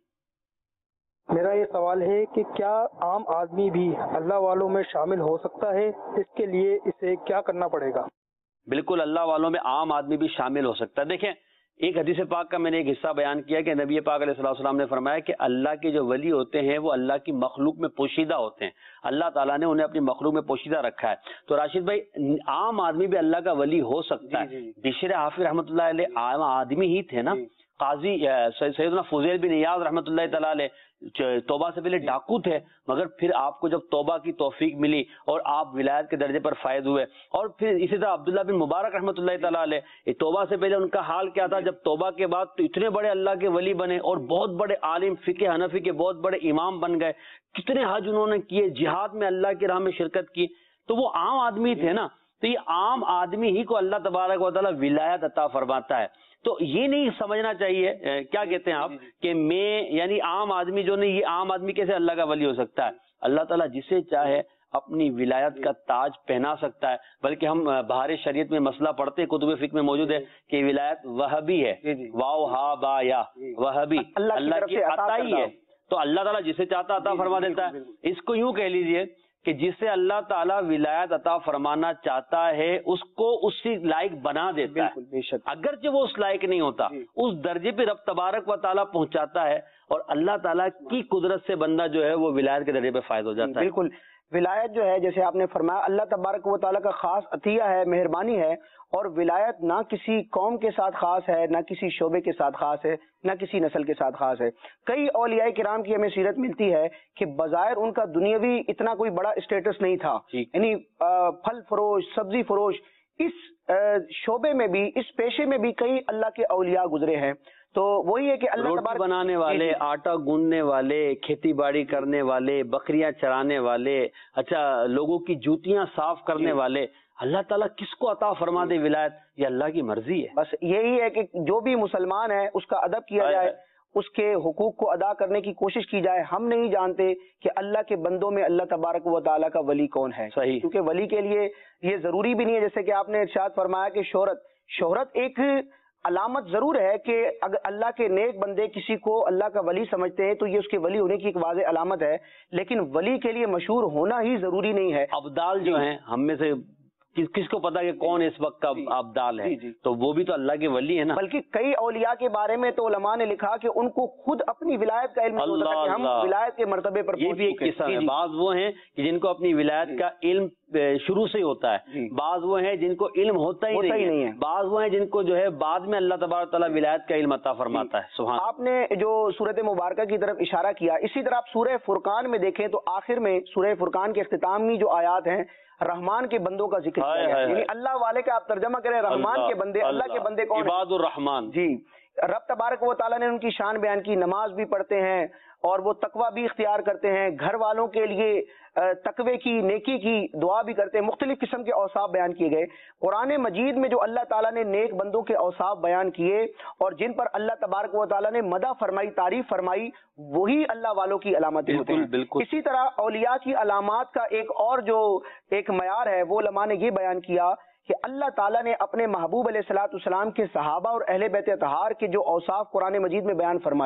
میرا یہ سوال ہے کہ کیا عام آدمی بھی اللہ والوں میں شامل ہو سکتا ہے؟ اس کے لیے اسے کیا کرنا پڑے گا؟
بالکل اللہ والوں میں عام آدمی بھی شامل ہو سکتا ہے. دیکھیں ایک حدیث پاک کا میں نے ایک حصہ بیان کیا کہ نبی پاک علیہ الصلوۃ والسلام نے فرمایا کہ اللہ کے جو ولی ہوتے ہیں وہ اللہ کی مخلوق میں پوشیدہ ہوتے ہیں، اللہ تعالیٰ نے انہیں اپنی مخلوق میں پوشیدہ رکھا ہے. تو راشد بھائی عام آدمی بھی اللہ کا ولی ہو سکتا ہے. بشر حافظ رحمۃ اللہ علیہ عام آدمی ہی تھے نا. قاضی سیدنا فضیل بن ایاض رحمۃ اللہ تعالیٰ علیہ توبہ سے پہلے ڈاکو تھے، مگر پھر آپ کو جب توبہ کی توفیق ملی اور آپ ولایت کے درجے پر فائز ہوئے. اور پھر اسی طرح عبداللہ بن مبارک رحمۃ اللہ تعالیٰ علیہ توبہ سے پہلے ان کا حال کیا تھا، جب توبہ کے بعد تو اتنے بڑے اللہ کے ولی بنے اور بہت بڑے عالم فقہ حنفی کے بہت بڑے امام بن گئے. کتنے حج انہوں نے کیے، جہاد میں اللہ کی راہ میں شرکت کی. تو وہ عام آدمی تھے نا. تو یہ عام آدمی ہی کو اللہ تبارک و تعالیٰ ولایت عطا فرماتا ہے. تو یہ نہیں سمجھنا چاہیے کیا کہتے ہیں آپ کہ میں یعنی عام آدمی جو نہیں، یہ عام آدمی کیسے اللہ کا ولی ہو سکتا ہے؟ اللہ تعالیٰ جسے چاہے اپنی ولایت کا تاج پہنا سکتا ہے. بلکہ ہم بہار شریعت میں مسئلہ پڑھتے ہیں، کتب فقہ میں موجود ہے کہ ولایت وہبی ہے، واو ہا با یا وہبی، اللہ کی عطائی ہے. تو اللہ تعالیٰ جسے چاہتا عطا فرما دیتا ہے. اس کو یوں کہہ لیجئے کہ جسے اللہ تعالیٰ ولایت عطا فرمانا چاہتا ہے اس کو اسی لائق بنا دیتا ہے. بے شک اگرچہ وہ اس لائق نہیں ہوتا، اس درجے پہ رب تبارک و تعالیٰ پہنچاتا ہے، اور اللہ تعالیٰ کی قدرت سے بندہ جو ہے وہ ولایت کے درجے پہ فائز ہو جاتا ہے.
بالکل ولایت جو ہے جیسے آپ نے فرمایا اللہ تبارک و تعالیٰ کا خاص عطیہ ہے، مہربانی ہے. اور ولایت نہ کسی قوم کے ساتھ خاص ہے، نہ کسی شعبے کے ساتھ خاص ہے، نہ کسی نسل کے ساتھ خاص ہے. کئی اولیاء کرام کی ہمیں سیرت ملتی ہے کہ بظاہر ان کا دنیاوی اتنا کوئی بڑا اسٹیٹس نہیں تھا، یعنی پھل فروش، سبزی فروش، اس شعبے میں بھی، اس پیشے میں بھی کئی اللہ کے اولیاء گزرے ہیں. تو وہی ہے کہ اللہ
روٹی بنانے والے، آٹا گوندنے والے، کھیتی باڑی کرنے والے، بکریاں چرانے والے، اچھا لوگوں کی جوتیاں صاف کرنے والے، اللہ تعالیٰ کس کو عطا فرما دے ولایت، یہ اللہ کی مرضی ہے.
بس یہی ہے کہ جو بھی مسلمان ہے اس کا ادب کیا جائے، اس کے حقوق کو ادا کرنے کی کوشش کی جائے. ہم نہیں جانتے کہ اللہ کے بندوں میں اللہ تبارک و تعالیٰ کا ولی کون ہے.
صحیح.
کیونکہ ولی کے لیے یہ ضروری بھی نہیں ہے، جیسے کہ آپ نے ارشاد فرمایا کہ شہرت شہرت ایک علامت ضرور ہے کہ اگر اللہ کے نیک بندے کسی کو اللہ کا ولی سمجھتے ہیں تو یہ اس کے ولی ہونے کی ایک واضح علامت ہے. لیکن ولی کے لیے مشہور ہونا ہی ضروری نہیں ہے.
ابدال جو ہیں ہم میں سے کس کس کو پتا کہ کون اس وقت کا ابدال ہے؟ تو وہ بھی تو اللہ کے ولی ہے نا.
بلکہ کئی اولیاء کے بارے میں تو علماء نے لکھا کہ ان کو خود اپنی ولایت کا علم ہوتا تھا کہ ہم ولایت کے مرتبے پر.
یہ بھی ایک قصہ ہے. بعض وہ ہیں کہ جن کو اپنی ولایت کا علم شروع سے ہی ہوتا ہے، بعض وہ ہیں جن کو علم ہوتا ہی نہیں ہے، بعض وہ ہیں جن کو جو ہے بعد میں اللہ تبارک تعالیٰ ولایت کا علم عطا فرماتا ہے. سبحان.
آپ نے جو سورۃ مبارکہ کی طرف اشارہ کیا، اسی طرح آپ سورہ فرقان میں دیکھیں تو آخر میں سورہ فرقان کے اختتامی جو آیات ہیں رحمان کے بندوں کا ذکر کیا ہے. یعنی اللہ والے کا آپ ترجمہ کریں رحمان کے بندے، اللہ کے بندے کون ہیں؟
عباد الرحمان.
جی رب تبارک و تعالیٰ نے ان کی شان بیان کی، نماز بھی پڑھتے ہیں اور وہ تقوی بھی اختیار کرتے ہیں، گھر والوں کے لیے تقوی کی، نیکی کی دعا بھی کرتے ہیں. مختلف قسم کے اوصاف بیان کیے گئے. قرآن مجید میں جو اللہ تعالیٰ نے نیک بندوں کے اوصاف بیان کیے اور جن پر اللہ تبارک و تعالیٰ نے مدح فرمائی، تعریف فرمائی، وہی اللہ والوں کی علامتیں ہوتی ہیں. اسی طرح اولیاء کی علامات کا ایک اور جو ایک معیار ہے وہ علماء نے یہ بیان کیا کہ اللہ تعالیٰ نے اپنے محبوب علیہ الصلوۃ والسلام کے صحابہ اور اہل بیت اطہار کے جو اوصاف قرآن مجید میں بیان فرمائے،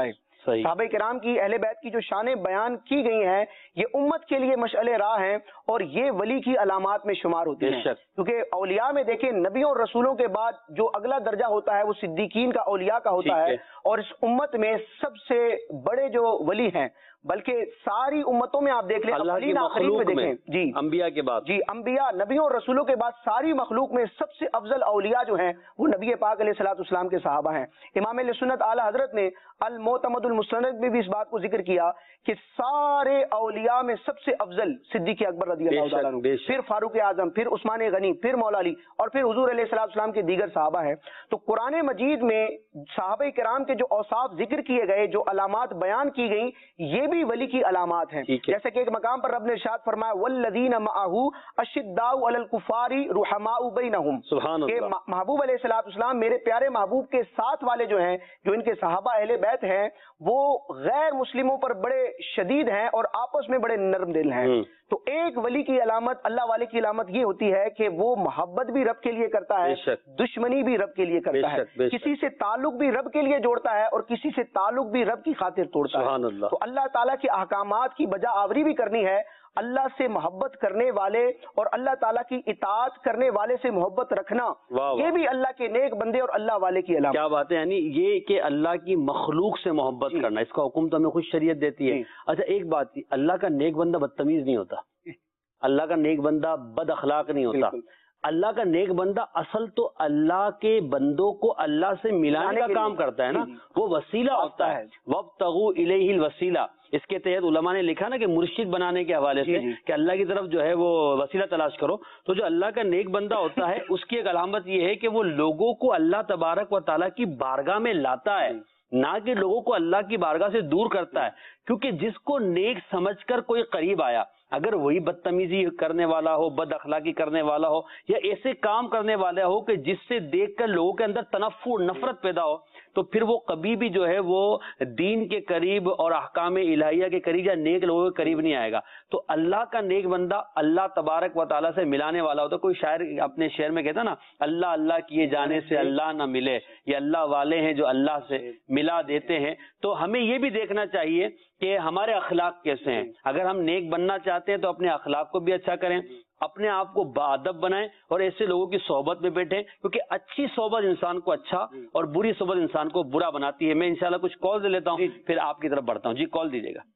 صحابہ کرام کی اہل بیت کی جو شانیں بیان کی گئی ہیں یہ امت کے لیے مشعل راہ ہیں اور یہ ولی کی علامات میں شمار ہوتی ہیں، کیونکہ اولیاء میں دیکھیں نبیوں اور رسولوں کے بعد جو اگلا درجہ ہوتا ہے وہ صدیقین کا، اولیاء کا ہوتا ہے، اور اس امت میں سب سے بڑے جو ولی ہیں بلکہ ساری امتوں میں آپ دیکھ لیں
اللہ کی مخلوق میں جی انبیاء کے بعد
جی انبیاء نبیوں اور رسولوں کے بعد ساری مخلوق میں سب سے افضل اولیاء جو ہیں وہ نبی پاک علیہ الصلوۃ والسلام کے صحابہ ہیں۔ امام علیہ سنت اعلی حضرت نے المعتمد المستند میں بھی اس بات کو ذکر کیا کہ سارے اولیاء میں سب سے افضل صدیق اکبر رضی اللہ تعالیٰ عنہ، پھر فاروق اعظم، پھر عثمان غنی، پھر مولا علی اور پھر حضور علیہ الصلوۃ والسلام کے دیگر صحابہ ہیں۔ تو قرآن مجید میں صحابہ کرام کے جو اوصاف ذکر کیے گئے، جو علامات بیان کی گئیں، یہ بھی ولی کی علامات ہیں۔ جیسے کہ ایک مقام پر رب نے ارشاد فرمایا والذین معہ اشداء علی الکفار رحماء بینہم، کہ محبوب علیہ الصلوۃ والسلام میرے پیارے محبوب کے ساتھ والے جو ہیں، جو ان کے صحابہ اہل بیت ہیں، وہ غیر مسلموں پر بڑے شدید ہیں اور آپس میں بڑے نرم دل ہیں۔ تو ایک ولی کی علامت، اللہ والے کی علامت یہ ہوتی ہے کہ وہ محبت بھی رب کے لیے کرتا ہے، دشمنی بھی رب کے لیے کرتا ہے، کسی سے تعلق بھی رب کے لیے جوڑتا ہے اور کسی سے تعلق بھی رب کی خاطر توڑتا ہے۔ تو اللہ تعالیٰ کے احکامات کی بجا آوری بھی کرنی ہے، اللہ سے محبت کرنے والے اور اللہ تعالیٰ کی اطاعت کرنے والے سے محبت رکھنا، یہ بھی اللہ کے نیک بندے اور اللہ والے کی علامت۔
کیا بات ہے، یعنی یہ کہ اللہ کی مخلوق سے محبت کرنا، اس کا حکم تو ہمیں خود شریعت دیتی ہے۔ اچھا ایک بات تھی، اللہ کا نیک بندہ بدتمیز نہیں ہوتا، اللہ کا نیک بندہ بد اخلاق نہیں ہوتا، اللہ کا نیک بندہ اصل تو اللہ کے بندوں کو اللہ سے ملانے کا کام کرتا ہے نا، وہ وسیلہ ہوتا ہے، وابتغوا الیہ الوسیلہ۔ اس کے تحت علماء نے لکھا نا کہ مرشد بنانے کے حوالے سے کہ اللہ کی طرف جو ہے وہ وسیلہ تلاش کرو۔ تو جو اللہ کا نیک بندہ ہوتا ہے اس کی ایک علامت یہ ہے کہ وہ لوگوں کو اللہ تبارک و تعالیٰ کی بارگاہ میں لاتا ہے، نہ کہ لوگوں کو اللہ کی بارگاہ سے دور کرتا ہے، کیونکہ جس کو نیک سمجھ کر کوئی قریب آیا، اگر وہی بدتمیزی کرنے والا ہو، بد اخلاقی کرنے والا ہو، یا ایسے کام کرنے والا ہو کہ جس سے دیکھ کر لوگوں کے اندر تنفر، نفرت پیدا ہو، تو پھر وہ کبھی بھی جو ہے وہ دین کے قریب اور احکام الہیہ کے قریب یا نیک لوگوں کے قریب نہیں آئے گا۔ تو اللہ کا نیک بندہ اللہ تبارک و تعالیٰ سے ملانے والا ہوتا ہے۔ کوئی شاعر اپنے شعر میں کہتا نا، اللہ اللہ کیے جانے سے اللہ نہ ملے، یہ اللہ والے ہیں جو اللہ سے ملا دیتے ہیں۔ تو ہمیں یہ بھی دیکھنا چاہیے کہ ہمارے اخلاق کیسے ہیں۔ اگر ہم نیک بننا چاہتے ہیں تو اپنے اخلاق کو بھی اچھا کریں، اپنے آپ کو باادب بنائیں اور ایسے لوگوں کی صحبت میں بیٹھیں، کیونکہ اچھی صحبت انسان کو اچھا اور بری صحبت انسان کو برا بناتی ہے۔ میں انشاءاللہ کچھ کال دے لیتا ہوں، پھر آپ کی طرف بڑھتا ہوں۔ جی کال دیجیے گا۔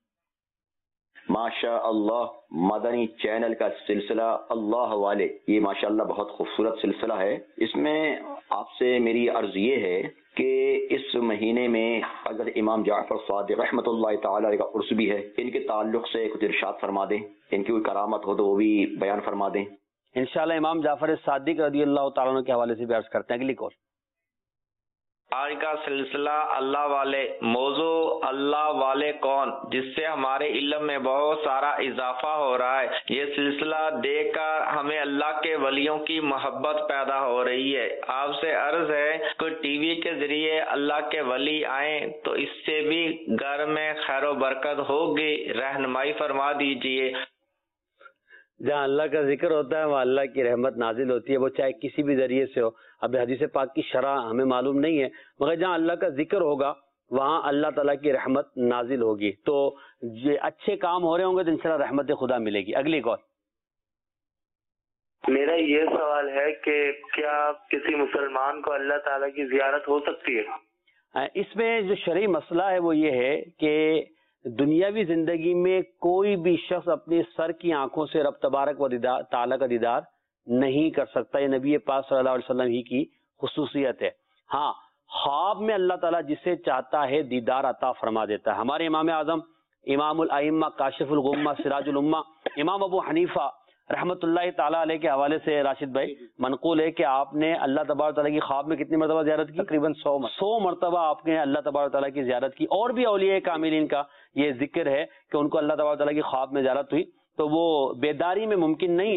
ماشاء اللہ، مدنی چینل کا سلسلہ اللہ والے، یہ ماشاء اللہ بہت خوبصورت سلسلہ ہے۔ اس میں آپ سے میری عرض یہ ہے کہ اس مہینے میں حضرت امام جعفر صادق رحمۃ اللہ تعالی علیہ کا عرس بھی ہے، ان کے تعلق سے کچھ ارشاد فرما دیں، ان کی کوئی کرامت ہو تو وہ بھی بیان فرما دیں۔
انشاءاللہ امام جعفر صادق رضی اللہ تعالیٰ عنہ کے حوالے سے بھی عرض کرتے ہیں۔ اگلی کال۔
آج کا سلسلہ اللہ والے، موضوع اللہ والے کون، جس سے ہمارے علم میں بہت سارا اضافہ ہو رہا ہے۔ یہ سلسلہ دیکھ کر ہمیں اللہ کے ولیوں کی محبت پیدا ہو رہی ہے۔ آپ سے عرض ہے کوئی ٹی وی کے ذریعے اللہ کے ولی آئیں تو اس سے بھی گھر میں خیر و برکت ہوگی، رہنمائی فرما دیجئے۔
جہاں اللہ کا ذکر ہوتا ہے وہاں اللہ کی رحمت نازل ہوتی ہے، وہ چاہے کسی بھی ذریعے سے ہو۔ اب حدیث پاک کی شرح ہمیں معلوم نہیں ہے، مگر جہاں اللہ کا ذکر ہوگا وہاں اللہ تعالیٰ کی رحمت نازل ہوگی۔ تو یہ اچھے کام ہو رہے ہوں گے تو انشاءاللہ رحمت خدا ملے گی۔ اگلی کال۔
میرا یہ سوال ہے کہ کیا کسی مسلمان کو اللہ تعالیٰ کی زیارت ہو سکتی ہے؟
اس میں جو شرعی مسئلہ ہے وہ یہ ہے کہ دنیاوی زندگی میں کوئی بھی شخص اپنی سر کی آنکھوں سے رب تبارک و تعالیٰ کا دیدار نہیں کر سکتا، یہ نبی پاک صلی اللہ علیہ وسلم ہی کی خصوصیت ہے۔ ہاں، خواب میں اللہ تعالیٰ جسے چاہتا ہے دیدار عطا فرما دیتا ہے۔ ہمارے امام اعظم، امام الائمہ، کاشف الغمہ، سراج الامہ، امام ابو حنیفہ رحمۃ اللہ تعالیٰ علیہ کے حوالے سے راشد بھائی منقول ہے کہ آپ نے اللہ تبارک تعالیٰ کی خواب میں کتنی مرتبہ زیارت کی؟
تقریباً سو
سو مرتبہ آپ نے اللہ تبارک تعالیٰ کی زیارت کی۔ اور بھی اولیاء کاملین کا یہ ذکر ہے کہ ان کو اللہ تبارک تعالیٰ کی خواب میں زیارت ہوئی۔ تو وہ بیداری میں ممکن نہیں ہے،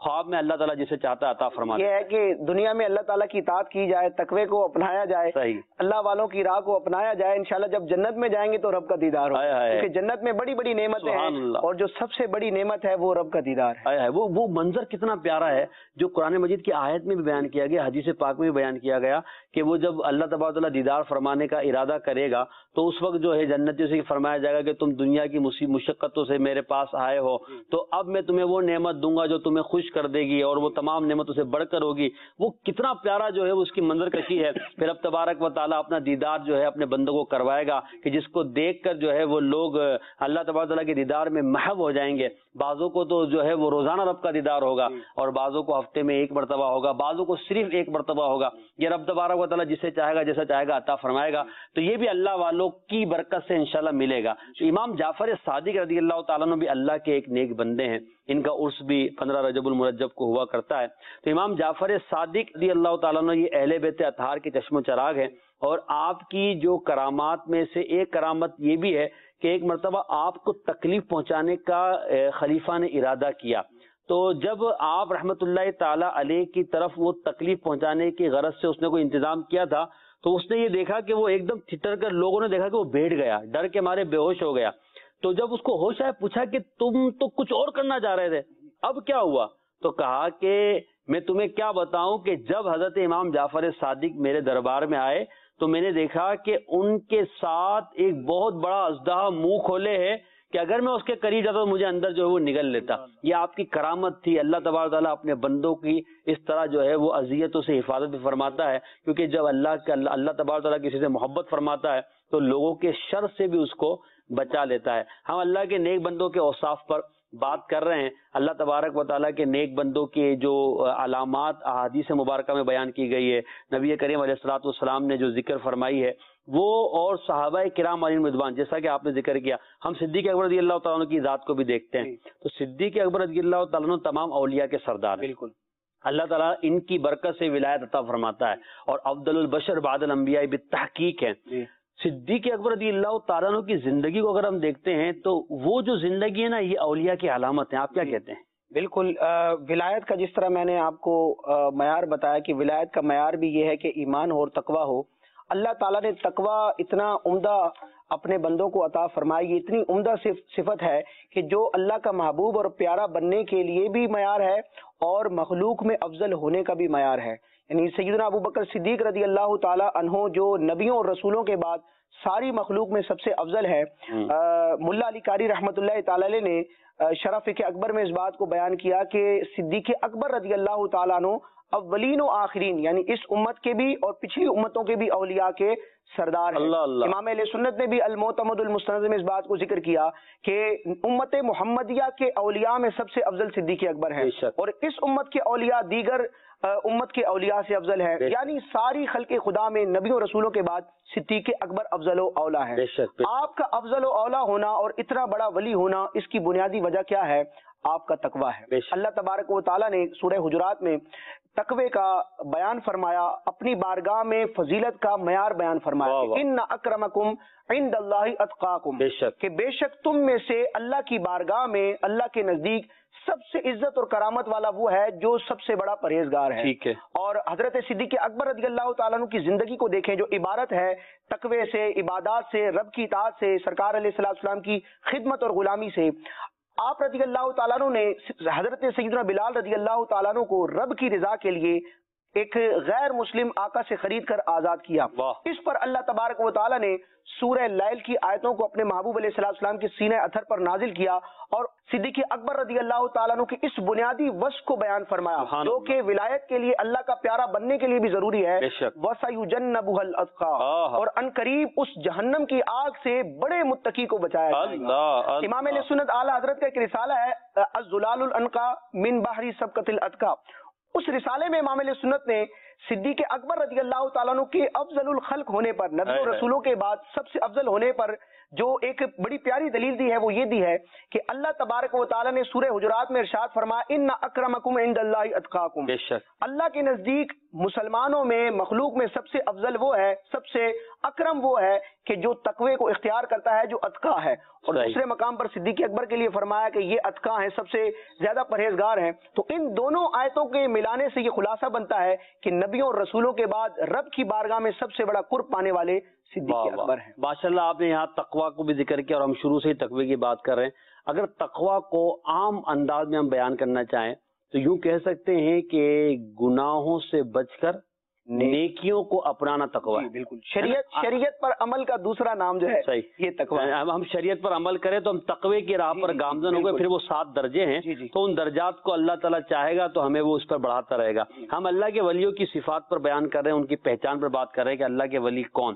خواب میں اللہ تعالیٰ جسے چاہتا ہے عطا فرماتا ہے۔
یہ ہے کہ دنیا میں اللہ تعالیٰ کی اطاعت کی جائے، تقوی کو اپنایا جائے،
صحیح،
اللہ والوں کی راہ کو اپنایا جائے، انشاءاللہ جب جنت میں جائیں گے تو رب کا دیدار ہوگا، کیونکہ جنت میں بڑی بڑی نعمتیں ہیں اور جو سب سے بڑی نعمت ہے وہ رب کا دیدار ہے۔
وہ وہ منظر کتنا پیارا ہے جو قرآن مجید کی آیت میں بھی بیان کیا گیا، حدیث پاک میں بھی بیان کیا گیا کہ وہ جب اللہ تبارک و تعالیٰ دیدار فرمانے کا ارادہ کرے گا تو اس وقت جو ہے جنتیوں سے فرمایا جائے گا کہ تم دنیا کی مشقتوں سے میرے پاس آئے ہو تو اب میں تمہیں وہ نعمت دوں گا جو تمہیں خوش کر دے گی اور وہ تمام نعمتوں سے بڑھ کر ہوگی۔ وہ کتنا پیارا جو ہے اس کی منظر کشی ہے۔ پھر اب تبارک و تعالیٰ اپنا دیدار جو ہے اپنے بندوں کو کروائے گا کہ جس کو دیکھ کر جو ہے وہ لوگ اللہ تبارک و تعالیٰ کے دیدار میں محو ہو جائیں گے۔ بعضوں کو تو جو ہے وہ روزانہ رب کا دیدار ہوگا اور بعضوں کو ہفتے میں ایک مرتبہ ہوگا، بعضوں کو صرف ایک مرتبہ ہوگا۔ یہ رب تبارک و تعالیٰ جسے چاہے گا جیسا چاہے گا عطا فرمائے گا، تو یہ بھی اللہ والوں کی برکت سے انشاءاللہ ملے گا۔ تو امام جعفر صادق رضی اللہ تعالیٰ عنہ بھی اللہ کے ایک نیک بندے ہیں، ان کا عرس بھی پندرہ رجب المرجب کو ہوا کرتا ہے۔ تو امام جعفر صادق رضی اللہ تعالیٰ عنہ یہ اہل بیت اطہار کے چشم و چراغ ہیں، اور آپ کی جو کرامات میں سے ایک کرامت یہ بھی ہے کہ ایک مرتبہ آپ کو تکلیف پہنچانے کا خلیفہ نے ارادہ کیا، تو جب آپ رحمت اللہ تعالی علیہ کی طرف وہ تکلیف پہنچانے کی غرض سے اس نے کوئی انتظام کیا تھا، تو اس نے یہ دیکھا کہ وہ ایک دم تھٹر کر، لوگوں نے دیکھا کہ وہ بیٹھ گیا، ڈر کے مارے بے ہوش ہو گیا۔ تو جب اس کو ہوش آیا پوچھا کہ تم تو کچھ اور کرنا چاہ رہے تھے، اب کیا ہوا؟ تو کہا کہ میں تمہیں کیا بتاؤں کہ جب حضرت امام جعفر صادق میرے دربار میں آئے تو میں نے دیکھا کہ ان کے ساتھ ایک بہت بڑا اژدہا منہ کھولے ہے کہ اگر میں اس کے قریب جاتا تو مجھے اندر جو ہے وہ نگل لیتا۔ یہ آپ کی کرامت تھی۔ اللہ تبارک تعالیٰ اپنے بندوں کی اس طرح جو ہے وہ اذیتوں سے حفاظت بھی فرماتا ہے، کیونکہ جب اللہ کا اللہ تبارک تعالیٰ کسی سے محبت فرماتا ہے تو لوگوں کے شر سے بھی اس کو بچا لیتا ہے۔ ہم اللہ کے نیک بندوں کے اوصاف پر بات کر رہے ہیں۔ اللہ تبارک و تعالیٰ کے نیک بندوں کی جو علامات احادیث مبارکہ میں بیان کی گئی ہے، نبی کریم علیہ الصلوۃ والسلام نے جو ذکر فرمائی ہے وہ، اور صحابہ کرام علیہم رضوان، جیسا کہ آپ نے ذکر کیا، ہم صدیق اکبر رضی اللہ تعالیٰ عنہ کی ذات کو بھی دیکھتے ہیں، تو صدیق اکبر رضی اللہ تعالیٰ عنہ تمام اولیاء کے سردار ہیں۔ بالکل اللہ تعالیٰ ان کی برکت سے ولایت عطا فرماتا ہے اور افضل البشر بعد الانبیاء بالتحقیق ہیں۔ صدیق اکبر رضی اللہ تعالیٰ عنہ کی زندگی کو اگر ہم دیکھتے ہیں تو وہ جو زندگی ہے نا، یہ اولیاء کی علامت ہیں۔ آپ کیا کہتے ہیں؟
بالکل، ولایت کا جس طرح میں نے آپ کو معیار بتایا کہ ولایت کا معیار بھی یہ ہے کہ ایمان ہو اور تقویٰ ہو۔ اللہ تعالیٰ نے تقویٰ اتنا عمدہ اپنے بندوں کو عطا فرمائی، یہ اتنی عمدہ صفت ہے کہ جو اللہ کا محبوب اور پیارا بننے کے لیے بھی معیار ہے اور مخلوق میں افضل ہونے کا بھی معیار ہے۔ یعنی سیدنا ابو بکر صدیق رضی اللہ تعالی عنہ جو نبیوں اور رسولوں کے بعد ساری مخلوق میں سب سے افضل ہے۔ ملا علی قاری رحمۃ اللہ تعالی علیہ نے شرف کے اکبر میں اس بات کو بیان کیا کہ صدیق اکبر رضی اللہ تعالیٰ عنہ اولین و آخرین، یعنی اس امت کے بھی اور پچھلی امتوں کے بھی اولیاء کے سردار ہیں۔ امام اہل سنت نے بھی المعتمد المستند میں اس بات کو ذکر کیا کہ امت محمدیہ کے اولیاء میں سب سے افضل صدیق اکبر ہے، اور اس امت کے اولیاء دیگر امت کے اولیاء سے افضل ہے، یعنی ساری خلق خدا میں نبیوں رسولوں کے بعد صدیق اکبر افضل و اولا ہے۔ آپ کا افضل و اولا ہونا اور اتنا بڑا ولی ہونا، اس کی بنیادی وجہ کیا ہے؟ آپ کا تقویٰ ہے۔ اللہ تبارک و تعالیٰ نے سورہ حجرات میں تقوی کا بیان فرمایا، اپنی بارگاہ میں فضیلت کا معیار بیان فرمایا، ان اکرمکم عند اللہ اتقاکم، کہ بے شک تم میں سے اللہ کی بارگاہ میں، اللہ کے نزدیک سب سے عزت اور کرامت والا وہ ہے جو سب سے بڑا پرہیزگار ہے۔ اور حضرت صدیق اکبر رضی اللہ تعالیٰ عنہ کی زندگی کو دیکھیں، جو عبارت ہے تقوی سے، عبادات سے، رب کی اطاعت سے، سرکار علیہ الصلوۃ والسلام کی خدمت اور غلامی سے۔ آپ رضی اللہ تعالیٰ عنہ نے حضرت سیدنا بلال رضی اللہ تعالیٰ عنہ کو رب کی رضا کے لیے ایک غیر مسلم آقا سے خرید کر آزاد کیا۔ اس پر اللہ تبارک و تعالیٰ نے سورہ لیل کی آیتوں کو اپنے محبوب علیہ الصلوۃ والسلام کے سینہ اطہر پر نازل کیا اور صدیق اکبر رضی اللہ تعالیٰ عنہ کے اس بنیادی وصف کو بیان فرمایا جو کہ ولایت کے لیے، اللہ کا پیارا بننے کے لیے بھی ضروری ہے۔ وَسَيُجَنَّبُهَا الْأَتْقَى، اور ان قریب اس جہنم کی آگ سے بڑے متقی کو بچایا جائے گا۔ امام علیہ سنت اعلیٰ حضرت کا ایک رسالہ ہے الزلال الانقا من بحر سبقت الاتقا، اس رسالے میں امام علیہ سنت نے صدیق اکبر رضی اللہ تعالیٰ عنہ کے افضل الخلق ہونے پر، نبی و رسولوں کے بعد سب سے افضل ہونے پر جو ایک بڑی پیاری دلیل دی ہے وہ یہ دی ہے کہ اللہ تبارک و تعالیٰ نے سورہ حجرات میں ارشاد فرمایا ان اکرمکم عند اللہ اتقاکم،
بے شک
اللہ کے نزدیک مسلمانوں میں مخلوق میں سب سے افضل وہ ہے، سب سے اکرم وہ ہے کہ جو تقوی کو اختیار کرتا ہے، جو اتقا ہے. اور دوسرے مقام پر صدیق اکبر کے لیے فرمایا کہ یہ اتقا ہیں، سب سے زیادہ پرہیزگار ہیں. تو ان دونوں آیتوں کے ملانے سے یہ خلاصہ بنتا ہے کہ نبیوں اور رسولوں کے بعد رب کی بارگاہ میں سب سے بڑا قرب پانے والے صدیق اکبر ہیں.
ماشاء اللہ آپ نے یہاں تقوی کو بھی ذکر کیا اور ہم شروع سے ہی تقوی کی بات کر رہے ہیں. اگر تقوی کو عام انداز میں ہم بیان کرنا چاہیں تو یوں کہہ سکتے ہیں کہ گناہوں سے بچ کر نیکیوں کو اپنانا تقوی ہے.
بالکل شریعت شریعت پر عمل کا دوسرا نام جو ہے
صحیح
یہ تقوی ہے.
ہم شریعت پر عمل کریں تو ہم تقوی کی راہ پر گامزن ہو گئے. پھر وہ سات درجے ہیں تو ان درجات کو اللہ تعالیٰ چاہے گا تو ہمیں وہ اس پر بڑھاتا رہے گا. ہم اللہ کے ولیوں کی صفات پر بیان کر رہے ہیں، ان کی پہچان پر بات کر رہے ہیں کہ اللہ کے ولی کون.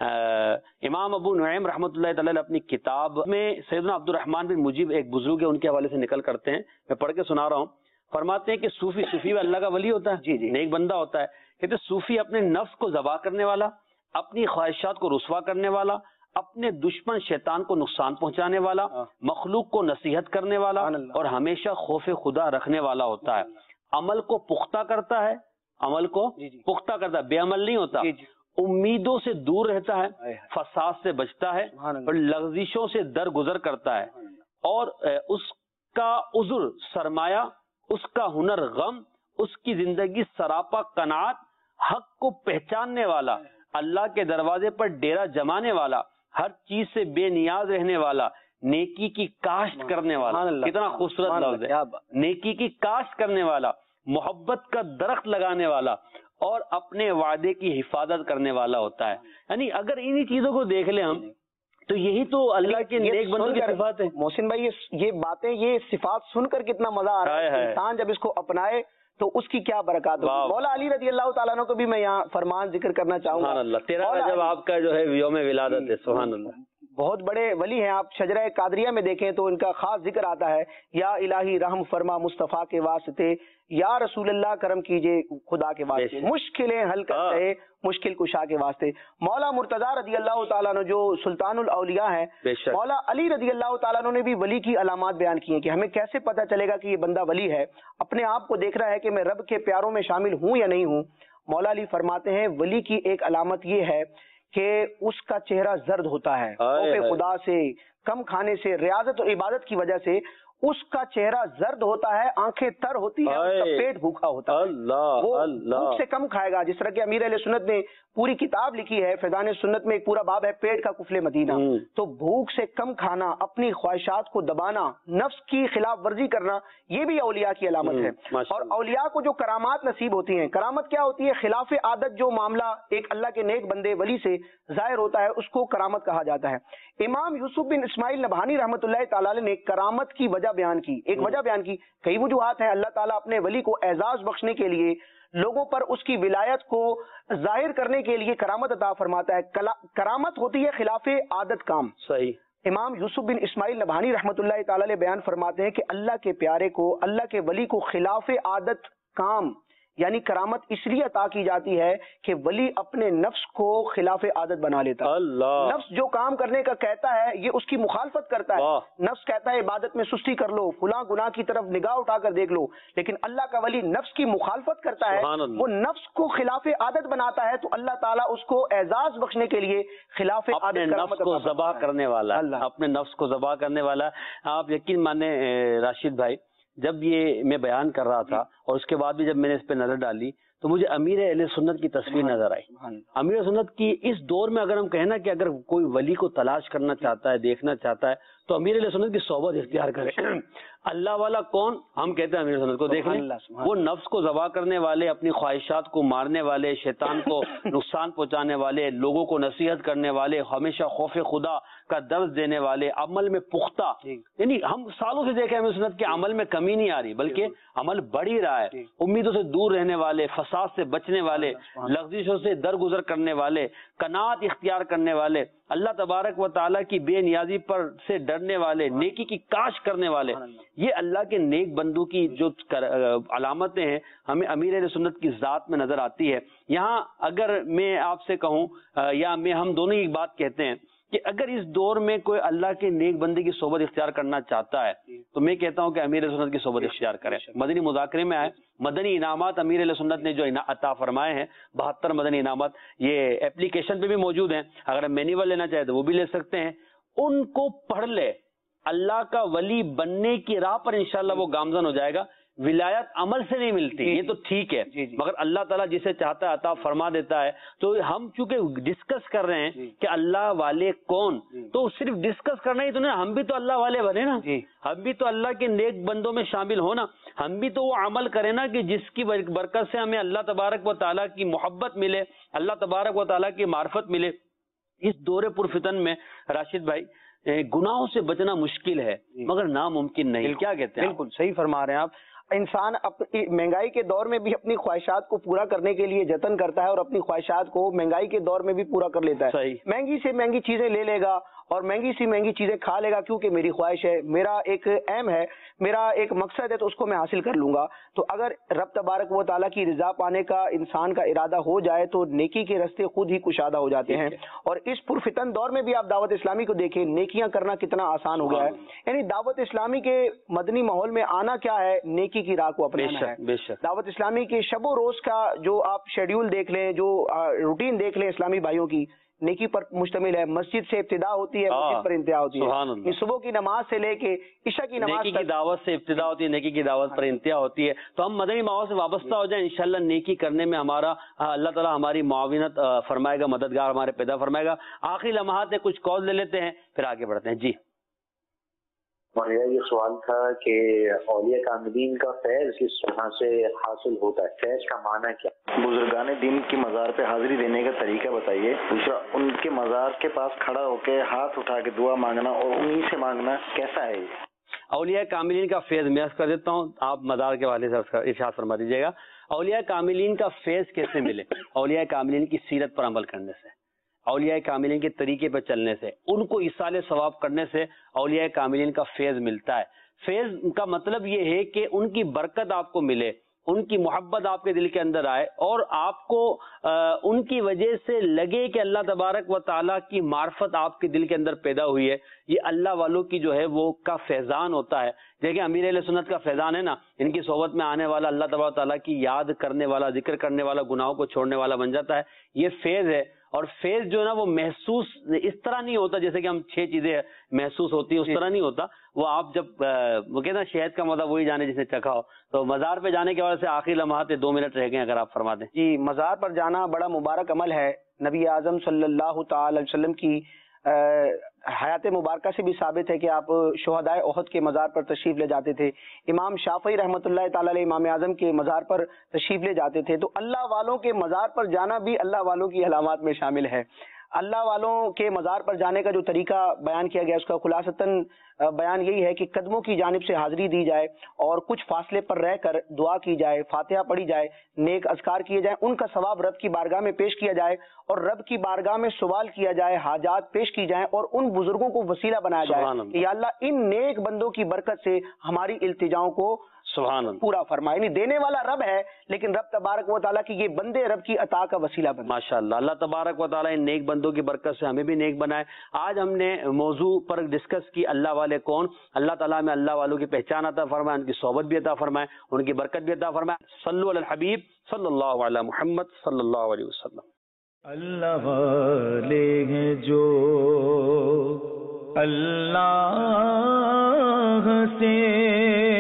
امام ابو نعیم رحمۃ اللہ تعالی اپنی کتاب میں سیدنا عبد الرحمن بن مجیب ایک بزرگ ہے، ان کے حوالے سے نقل کرتے ہیں، میں پڑھ کے سنا رہا ہوں. فرماتے ہیں کہ صوفی صوفی اللہ کا ولی ہوتا ہے، جی جی نیک بندہ ہوتا ہے. کہتے صوفی اپنے نفس کو ذبح کرنے والا، اپنی خواہشات کو رسوا کرنے والا، اپنے دشمن شیطان کو نقصان پہنچانے والا، مخلوق کو نصیحت کرنے والا اور ہمیشہ خوف خدا رکھنے والا ہوتا ہے. عمل کو پختہ کرتا ہے، عمل کو پختہ کرتا ہے، بے عمل نہیں ہوتا. امیدوں سے دور رہتا ہے، فساد سے بچتا ہے اور لغزشوں سے درگزر کرتا ہے. اور اس کا عذر سرمایہ، اس کا ہنر غم، اس کی زندگی سراپا قناعت، حق کو پہچاننے والا، اللہ کے دروازے پر ڈیرا جمانے والا، ہر چیز سے بے نیاز رہنے والا، نیکی کی کاشت کرنے والا. کتنا خوبصورت لفظ ہے، نیکی کی کاشت کرنے والا، محبت کا درخت لگانے والا اور اپنے وعدے کی حفاظت کرنے والا ہوتا ہے. یعنی اگر انہی چیزوں کو دیکھ لیں ہم تو یہی تو اللہ کے نیک بندوں کی صفات ہے.
محسن بھائی یہ باتیں، یہ صفات سن کر کتنا مزہ آ رہا ہے. انسان جب اس کو اپنائے تو اس کی کیا برکات ہوگی. مولا علی رضی اللہ تعالیٰ عنہ کو بھی میں یہاں فرمان ذکر کرنا چاہوں گا.
سبحان اللہ. تیرہ رجب آپ کا جو ہے یوم ولادت ہے. سبحان اللہ.
بہت بڑے ولی ہیں. آپ شجرہ قادریہ میں دیکھیں تو ان کا خاص ذکر آتا ہے، یا الہی رحم فرما مصطفیٰ کے واسطے، یا رسول اللہ کرم کیجئے خدا کے واسطے، مشکلیں حل کرتے ہیں مشکل کشا کے واسطے. مولا مرتضیٰ رضی اللہ تعالیٰ عنہ جو سلطان الاولیاء ہیں، مولا علی رضی اللہ تعالیٰ عنہ نے بھی ولی کی علامات بیان کی ہیں کہ ہمیں کیسے پتہ چلے گا کہ یہ بندہ ولی ہے، اپنے آپ کو دیکھ رہا ہے کہ میں رب کے پیاروں میں شامل ہوں یا نہیں ہوں. مولا علی فرماتے ہیں ولی کی ایک علامت یہ ہے کہ اس کا چہرہ زرد ہوتا ہے، خوف خدا سے، کم کھانے سے، ریاضت اور عبادت کی وجہ سے اس کا چہرہ زرد ہوتا ہے، آنکھیں تر ہوتی ہیں، اس کا پیٹ بھوکا ہوتا ہے. وہ بھوک سے کم کھائے گا. جس طرح کہ امیر اہل سنت نے پوری کتاب لکھی ہے، فیضان سنت میں ایک پورا باب ہے پیٹ کا کفل مدینہ. تو بھوک سے کم کھانا، اپنی خواہشات کو دبانا، نفس کی خلاف ورزی کرنا، یہ بھی اولیاء کی علامت ہے. اور اولیاء کو جو کرامات نصیب ہوتی ہیں، کرامت کیا ہوتی ہے؟ خلاف عادت جو معاملہ ایک اللہ کے نیک بندے ولی سے ظاہر ہوتا ہے اس کو کرامت کہا جاتا ہے. امام یوسف بن اسماعیل نبہانی رحمۃ اللہ تعالی نے کرامت کی وجہ بیان کی، ایک وجہ بیان کی. کئی وجوہات ہیں. اللہ تعالیٰ اپنے ولی کو اعزاز بخشنے کے لیے، لوگوں پر اس کی ولایت کو ظاہر کرنے کے لیے کرامت عطا فرماتا ہے. کرامت ہوتی ہے خلاف عادت کام.
صحیح.
امام یوسف بن اسماعیل نبہانی رحمۃ اللہ تعالی علیہ بیان فرماتے ہیں کہ اللہ کے پیارے کو، اللہ کے ولی کو خلاف عادت کام یعنی کرامت اس لیے عطا کی جاتی ہے کہ ولی اپنے نفس کو خلاف عادت بنا لیتا ہے.
اللہ.
نفس جو کام کرنے کا کہتا ہے یہ اس کی مخالفت کرتا ہے. نفس کہتا ہے عبادت میں سستی کر لو، فلاں گناہ کی طرف نگاہ اٹھا کر دیکھ لو، لیکن اللہ کا ولی نفس کی مخالفت کرتا ہے، وہ نفس کو خلاف عادت بناتا ہے. تو اللہ تعالیٰ اس کو اعزاز بخشنے کے لیے خلاف عادت
نفس کو ذبح کرنے والا، اپنے نفس کو ذبح کرنے والا. آپ یقین مانے راشد بھائی، جب یہ میں بیان کر رہا تھا اور اس کے بعد بھی جب میں نے اس پہ نظر ڈالی تو مجھے امیر اہل سنت کی تصویر نظر آئی. امیر سنت کی اس دور میں اگر ہم کہیں نا کہ اگر کوئی ولی کو تلاش کرنا چاہتا ہے، دیکھنا چاہتا ہے تو امیر اہل سنت کی صحبت اختیار کرے. اللہ والا کون؟ ہم کہتے ہیں امیر سنت کو دیکھ لیں. وہ نفس کو ذبح کرنے والے، اپنی خواہشات کو مارنے والے، شیطان کو نقصان پہنچانے والے، لوگوں کو نصیحت کرنے والے، ہمیشہ خوف خدا کا درس دینے والے، عمل میں پختہ. یعنی ہم سالوں سے دیکھیں امیر سنت کے عمل میں کمی نہیں آ رہی بلکہ عمل بڑھ ہی رہا ہے. امیدوں سے دور رہنے والے، فساد سے بچنے والے، لغزشوں سے درگزر کرنے والے، قناعت اختیار کرنے والے، اللہ تبارک و تعالیٰ کی بے نیازی پر سے ڈرنے والے، نیکی کی کاش کرنے والے، یہ اللہ کے نیک بندوں کی جو علامتیں ہیں ہمیں امیر اہل سنت کی ذات میں نظر آتی ہے۔ یہاں اگر میں آپ سے کہوں یا میں ہم دونوں ایک بات کہتے ہیں کہ اگر اس دور میں کوئی اللہ کے نیک بندے کی صحبت اختیار کرنا چاہتا ہے تو میں کہتا ہوں کہ امیر علیہ سنت کی صحبت اختیار کرے۔ مدنی مذاکرے میں آئے، مدنی انعامات امیر علیہ سنت نے جو عطا فرمائے ہیں، بہتر مدنی انعامات، یہ اپلیکیشن پہ بھی موجود ہیں، اگر ہم مینیول لینا چاہیں تو وہ بھی لے سکتے ہیں، ان کو پڑھ لے، اللہ کا ولی بننے کی راہ پر انشاءاللہ وہ گامزن ہو جائے گا۔ ولایت عمل سے نہیں ملتی، یہ تو ٹھیک ہے، مگر اللہ تعالیٰ جسے چاہتا ہے عطا فرما دیتا ہے۔ تو ہم چونکہ ڈسکس کر رہے ہیں کہ اللہ والے کون، تو صرف ڈسکس کرنا ہی تو نہیں، ہم بھی تو اللہ والے بنے نا، ہم بھی تو اللہ کے نیک بندوں میں شامل ہونا، ہم بھی تو وہ عمل کریں نا کہ جس کی برکت سے ہمیں اللہ تبارک و تعالیٰ کی محبت ملے، اللہ تبارک و تعالیٰ کی معرفت ملے۔ اس دور پرفتن میں راشد بھائی گناہوں سے بچنا مشکل ہے مگر ناممکن نہیں، کیا کہتے ہیں؟
بالکل صحیح فرما رہے ہیں آپ۔ انسان اپنی مہنگائی کے دور میں بھی اپنی خواہشات کو پورا کرنے کے لیے جتن کرتا ہے اور اپنی خواہشات کو مہنگائی کے دور میں بھی پورا کر لیتا ہے۔ مہنگی سے مہنگی چیزیں لے لے گا اور مہنگی سی مہنگی چیزیں کھا لے گا کیونکہ میری خواہش ہے، میرا ایک ایم ہے، میرا ایک مقصد ہے، تو اس کو میں حاصل کر لوں گا۔ تو اگر رب تبارک و تعالیٰ کی رضا پانے کا انسان کا ارادہ ہو جائے تو نیکی کے راستے خود ہی کشادہ ہو جاتے ہیں۔ اور اس پرفتن دور میں بھی آپ دعوت اسلامی کو دیکھیں، نیکیاں کرنا کتنا آسان ہو گیا ہے۔ یعنی دعوت اسلامی کے مدنی ماحول میں آنا کیا ہے، نیکی کی راہ کو اپنانا ہے۔ دعوت اسلامی کے شب و روز کا جو آپ شیڈیول دیکھ لیں، جو روٹین دیکھ لیں اسلامی بھائیوں کی، نیکی پر مشتمل ہے۔ مسجد سے ابتدا ہوتی ہے، مسجد پر انتہا ہوتی ہے۔ صبح کی نماز سے لے کے عشاء کی نماز،
نیکی کی دعوت سے ابتدا ہوتی ہے، نیکی کی دعوت پر انتہا ہوتی ہے۔ تو ہم مدنی ماحول سے وابستہ ہو جائیں، انشاءاللہ نیکی کرنے میں ہمارا اللہ تعالیٰ ہماری معاونت فرمائے گا، مددگار ہمارے پیدا فرمائے گا۔ آخری لمحات کچھ کال لے لیتے ہیں پھر آگے بڑھتے ہیں۔ جی
میرا یہ سوال تھا کہ اولیاء کاملین کا فیض کس طرح سے حاصل ہوتا ہے، فیض کا معنی کیا؟
بزرگان دین کی مزار پہ حاضری دینے کا طریقہ بتائیے۔ دوسرا، ان کے مزار کے پاس کھڑا ہو کے ہاتھ اٹھا کے دعا مانگنا اور انہی سے مانگنا کیسا ہے یہ؟
اولیاء کاملین کا فیض میں عرض کر دیتا ہوں، آپ مزار کے حوالے سے ارشاد فرما دیجیے گا۔ اولیاء کاملین کا فیض کیسے ملے؟ اولیاء کاملین کی سیرت پر عمل کرنے سے، اولیاء کاملین کے طریقے پر چلنے سے، ان کو ایصال ثواب کرنے سے اولیاء کاملین کا فیض ملتا ہے۔ فیض کا مطلب یہ ہے کہ ان کی برکت آپ کو ملے، ان کی محبت آپ کے دل کے اندر آئے اور آپ کو ان کی وجہ سے لگے کہ اللہ تبارک و تعالیٰ کی معرفت آپ کے دل کے اندر پیدا ہوئی ہے۔ یہ اللہ والوں کی جو ہے وہ کا فیضان ہوتا ہے۔ دیکھیں امیر اہل سنت کا فیضان ہے نا، ان کی صحبت میں آنے والا اللہ تبارک و تعالیٰ کی یاد کرنے والا، ذکر کرنے والا، گناہوں کو چھوڑنے والا بن جاتا ہے۔ یہ فیض ہے۔ اور فیض جو ہے نا وہ محسوس اس طرح نہیں ہوتا جیسے کہ ہم چھ چیزیں محسوس ہوتی ہیں، اس طرح نہیں ہوتا۔ وہ آپ جب وہ کہتے ہیں شہد کا مزہ وہی جانے جس نے چکھا ہو۔ تو مزار پہ جانے کے وجہ سے آخری لمحات دو منٹ رہ گئے، اگر آپ فرما دیں۔
جی، مزار پر جانا بڑا مبارک عمل ہے۔ نبی اعظم صلی اللہ تعالی علیہ وسلم کی حیات مبارکہ سے بھی ثابت ہے کہ آپ شہدائے احد کے مزار پر تشریف لے جاتے تھے، امام شافعی رحمۃ اللہ تعالی علیہ امام اعظم کے مزار پر تشریف لے جاتے تھے۔ تو اللہ والوں کے مزار پر جانا بھی اللہ والوں کی علامات میں شامل ہے۔ اللہ والوں کے مزار پر جانے کا جو طریقہ بیان کیا گیا اس کا خلاصتاً بیان یہی ہے کہ قدموں کی جانب سے حاضری دی جائے اور کچھ فاصلے پر رہ کر دعا کی جائے، فاتحہ پڑھی جائے، نیک اذکار کیے جائیں، ان کا ثواب رب کی بارگاہ میں پیش کیا جائے اور رب کی بارگاہ میں سوال کیا جائے، حاجات پیش کی جائیں اور ان بزرگوں کو وسیلہ بنایا جائے کہ یا اللہ ان نیک بندوں کی برکت سے ہماری التجاؤں کو
سبحان اللہ
پورا فرمائے۔ یعنی دینے والا رب ہے لیکن رب تبارک و تعالیٰ کی یہ بندے رب کی عطا کا وسیلہ بنے۔
ماشاءاللہ، اللہ تبارک و تعالیٰ ان نیک بندوں کی برکت سے ہمیں بھی نیک بنائے۔ آج ہم نے موضوع پر ڈسکس کی اللہ والے کون۔ اللہ تعالیٰ میں اللہ والوں کی پہچان عطا فرمائے، ان کی صحبت بھی عطا فرمائے، ان کی برکت بھی عطا فرمائے۔ صلو علی الحبیب صلی اللہ علی محمد صلی اللہ علیہ وسلم۔
اللہ والے ہیں جو اللہ سے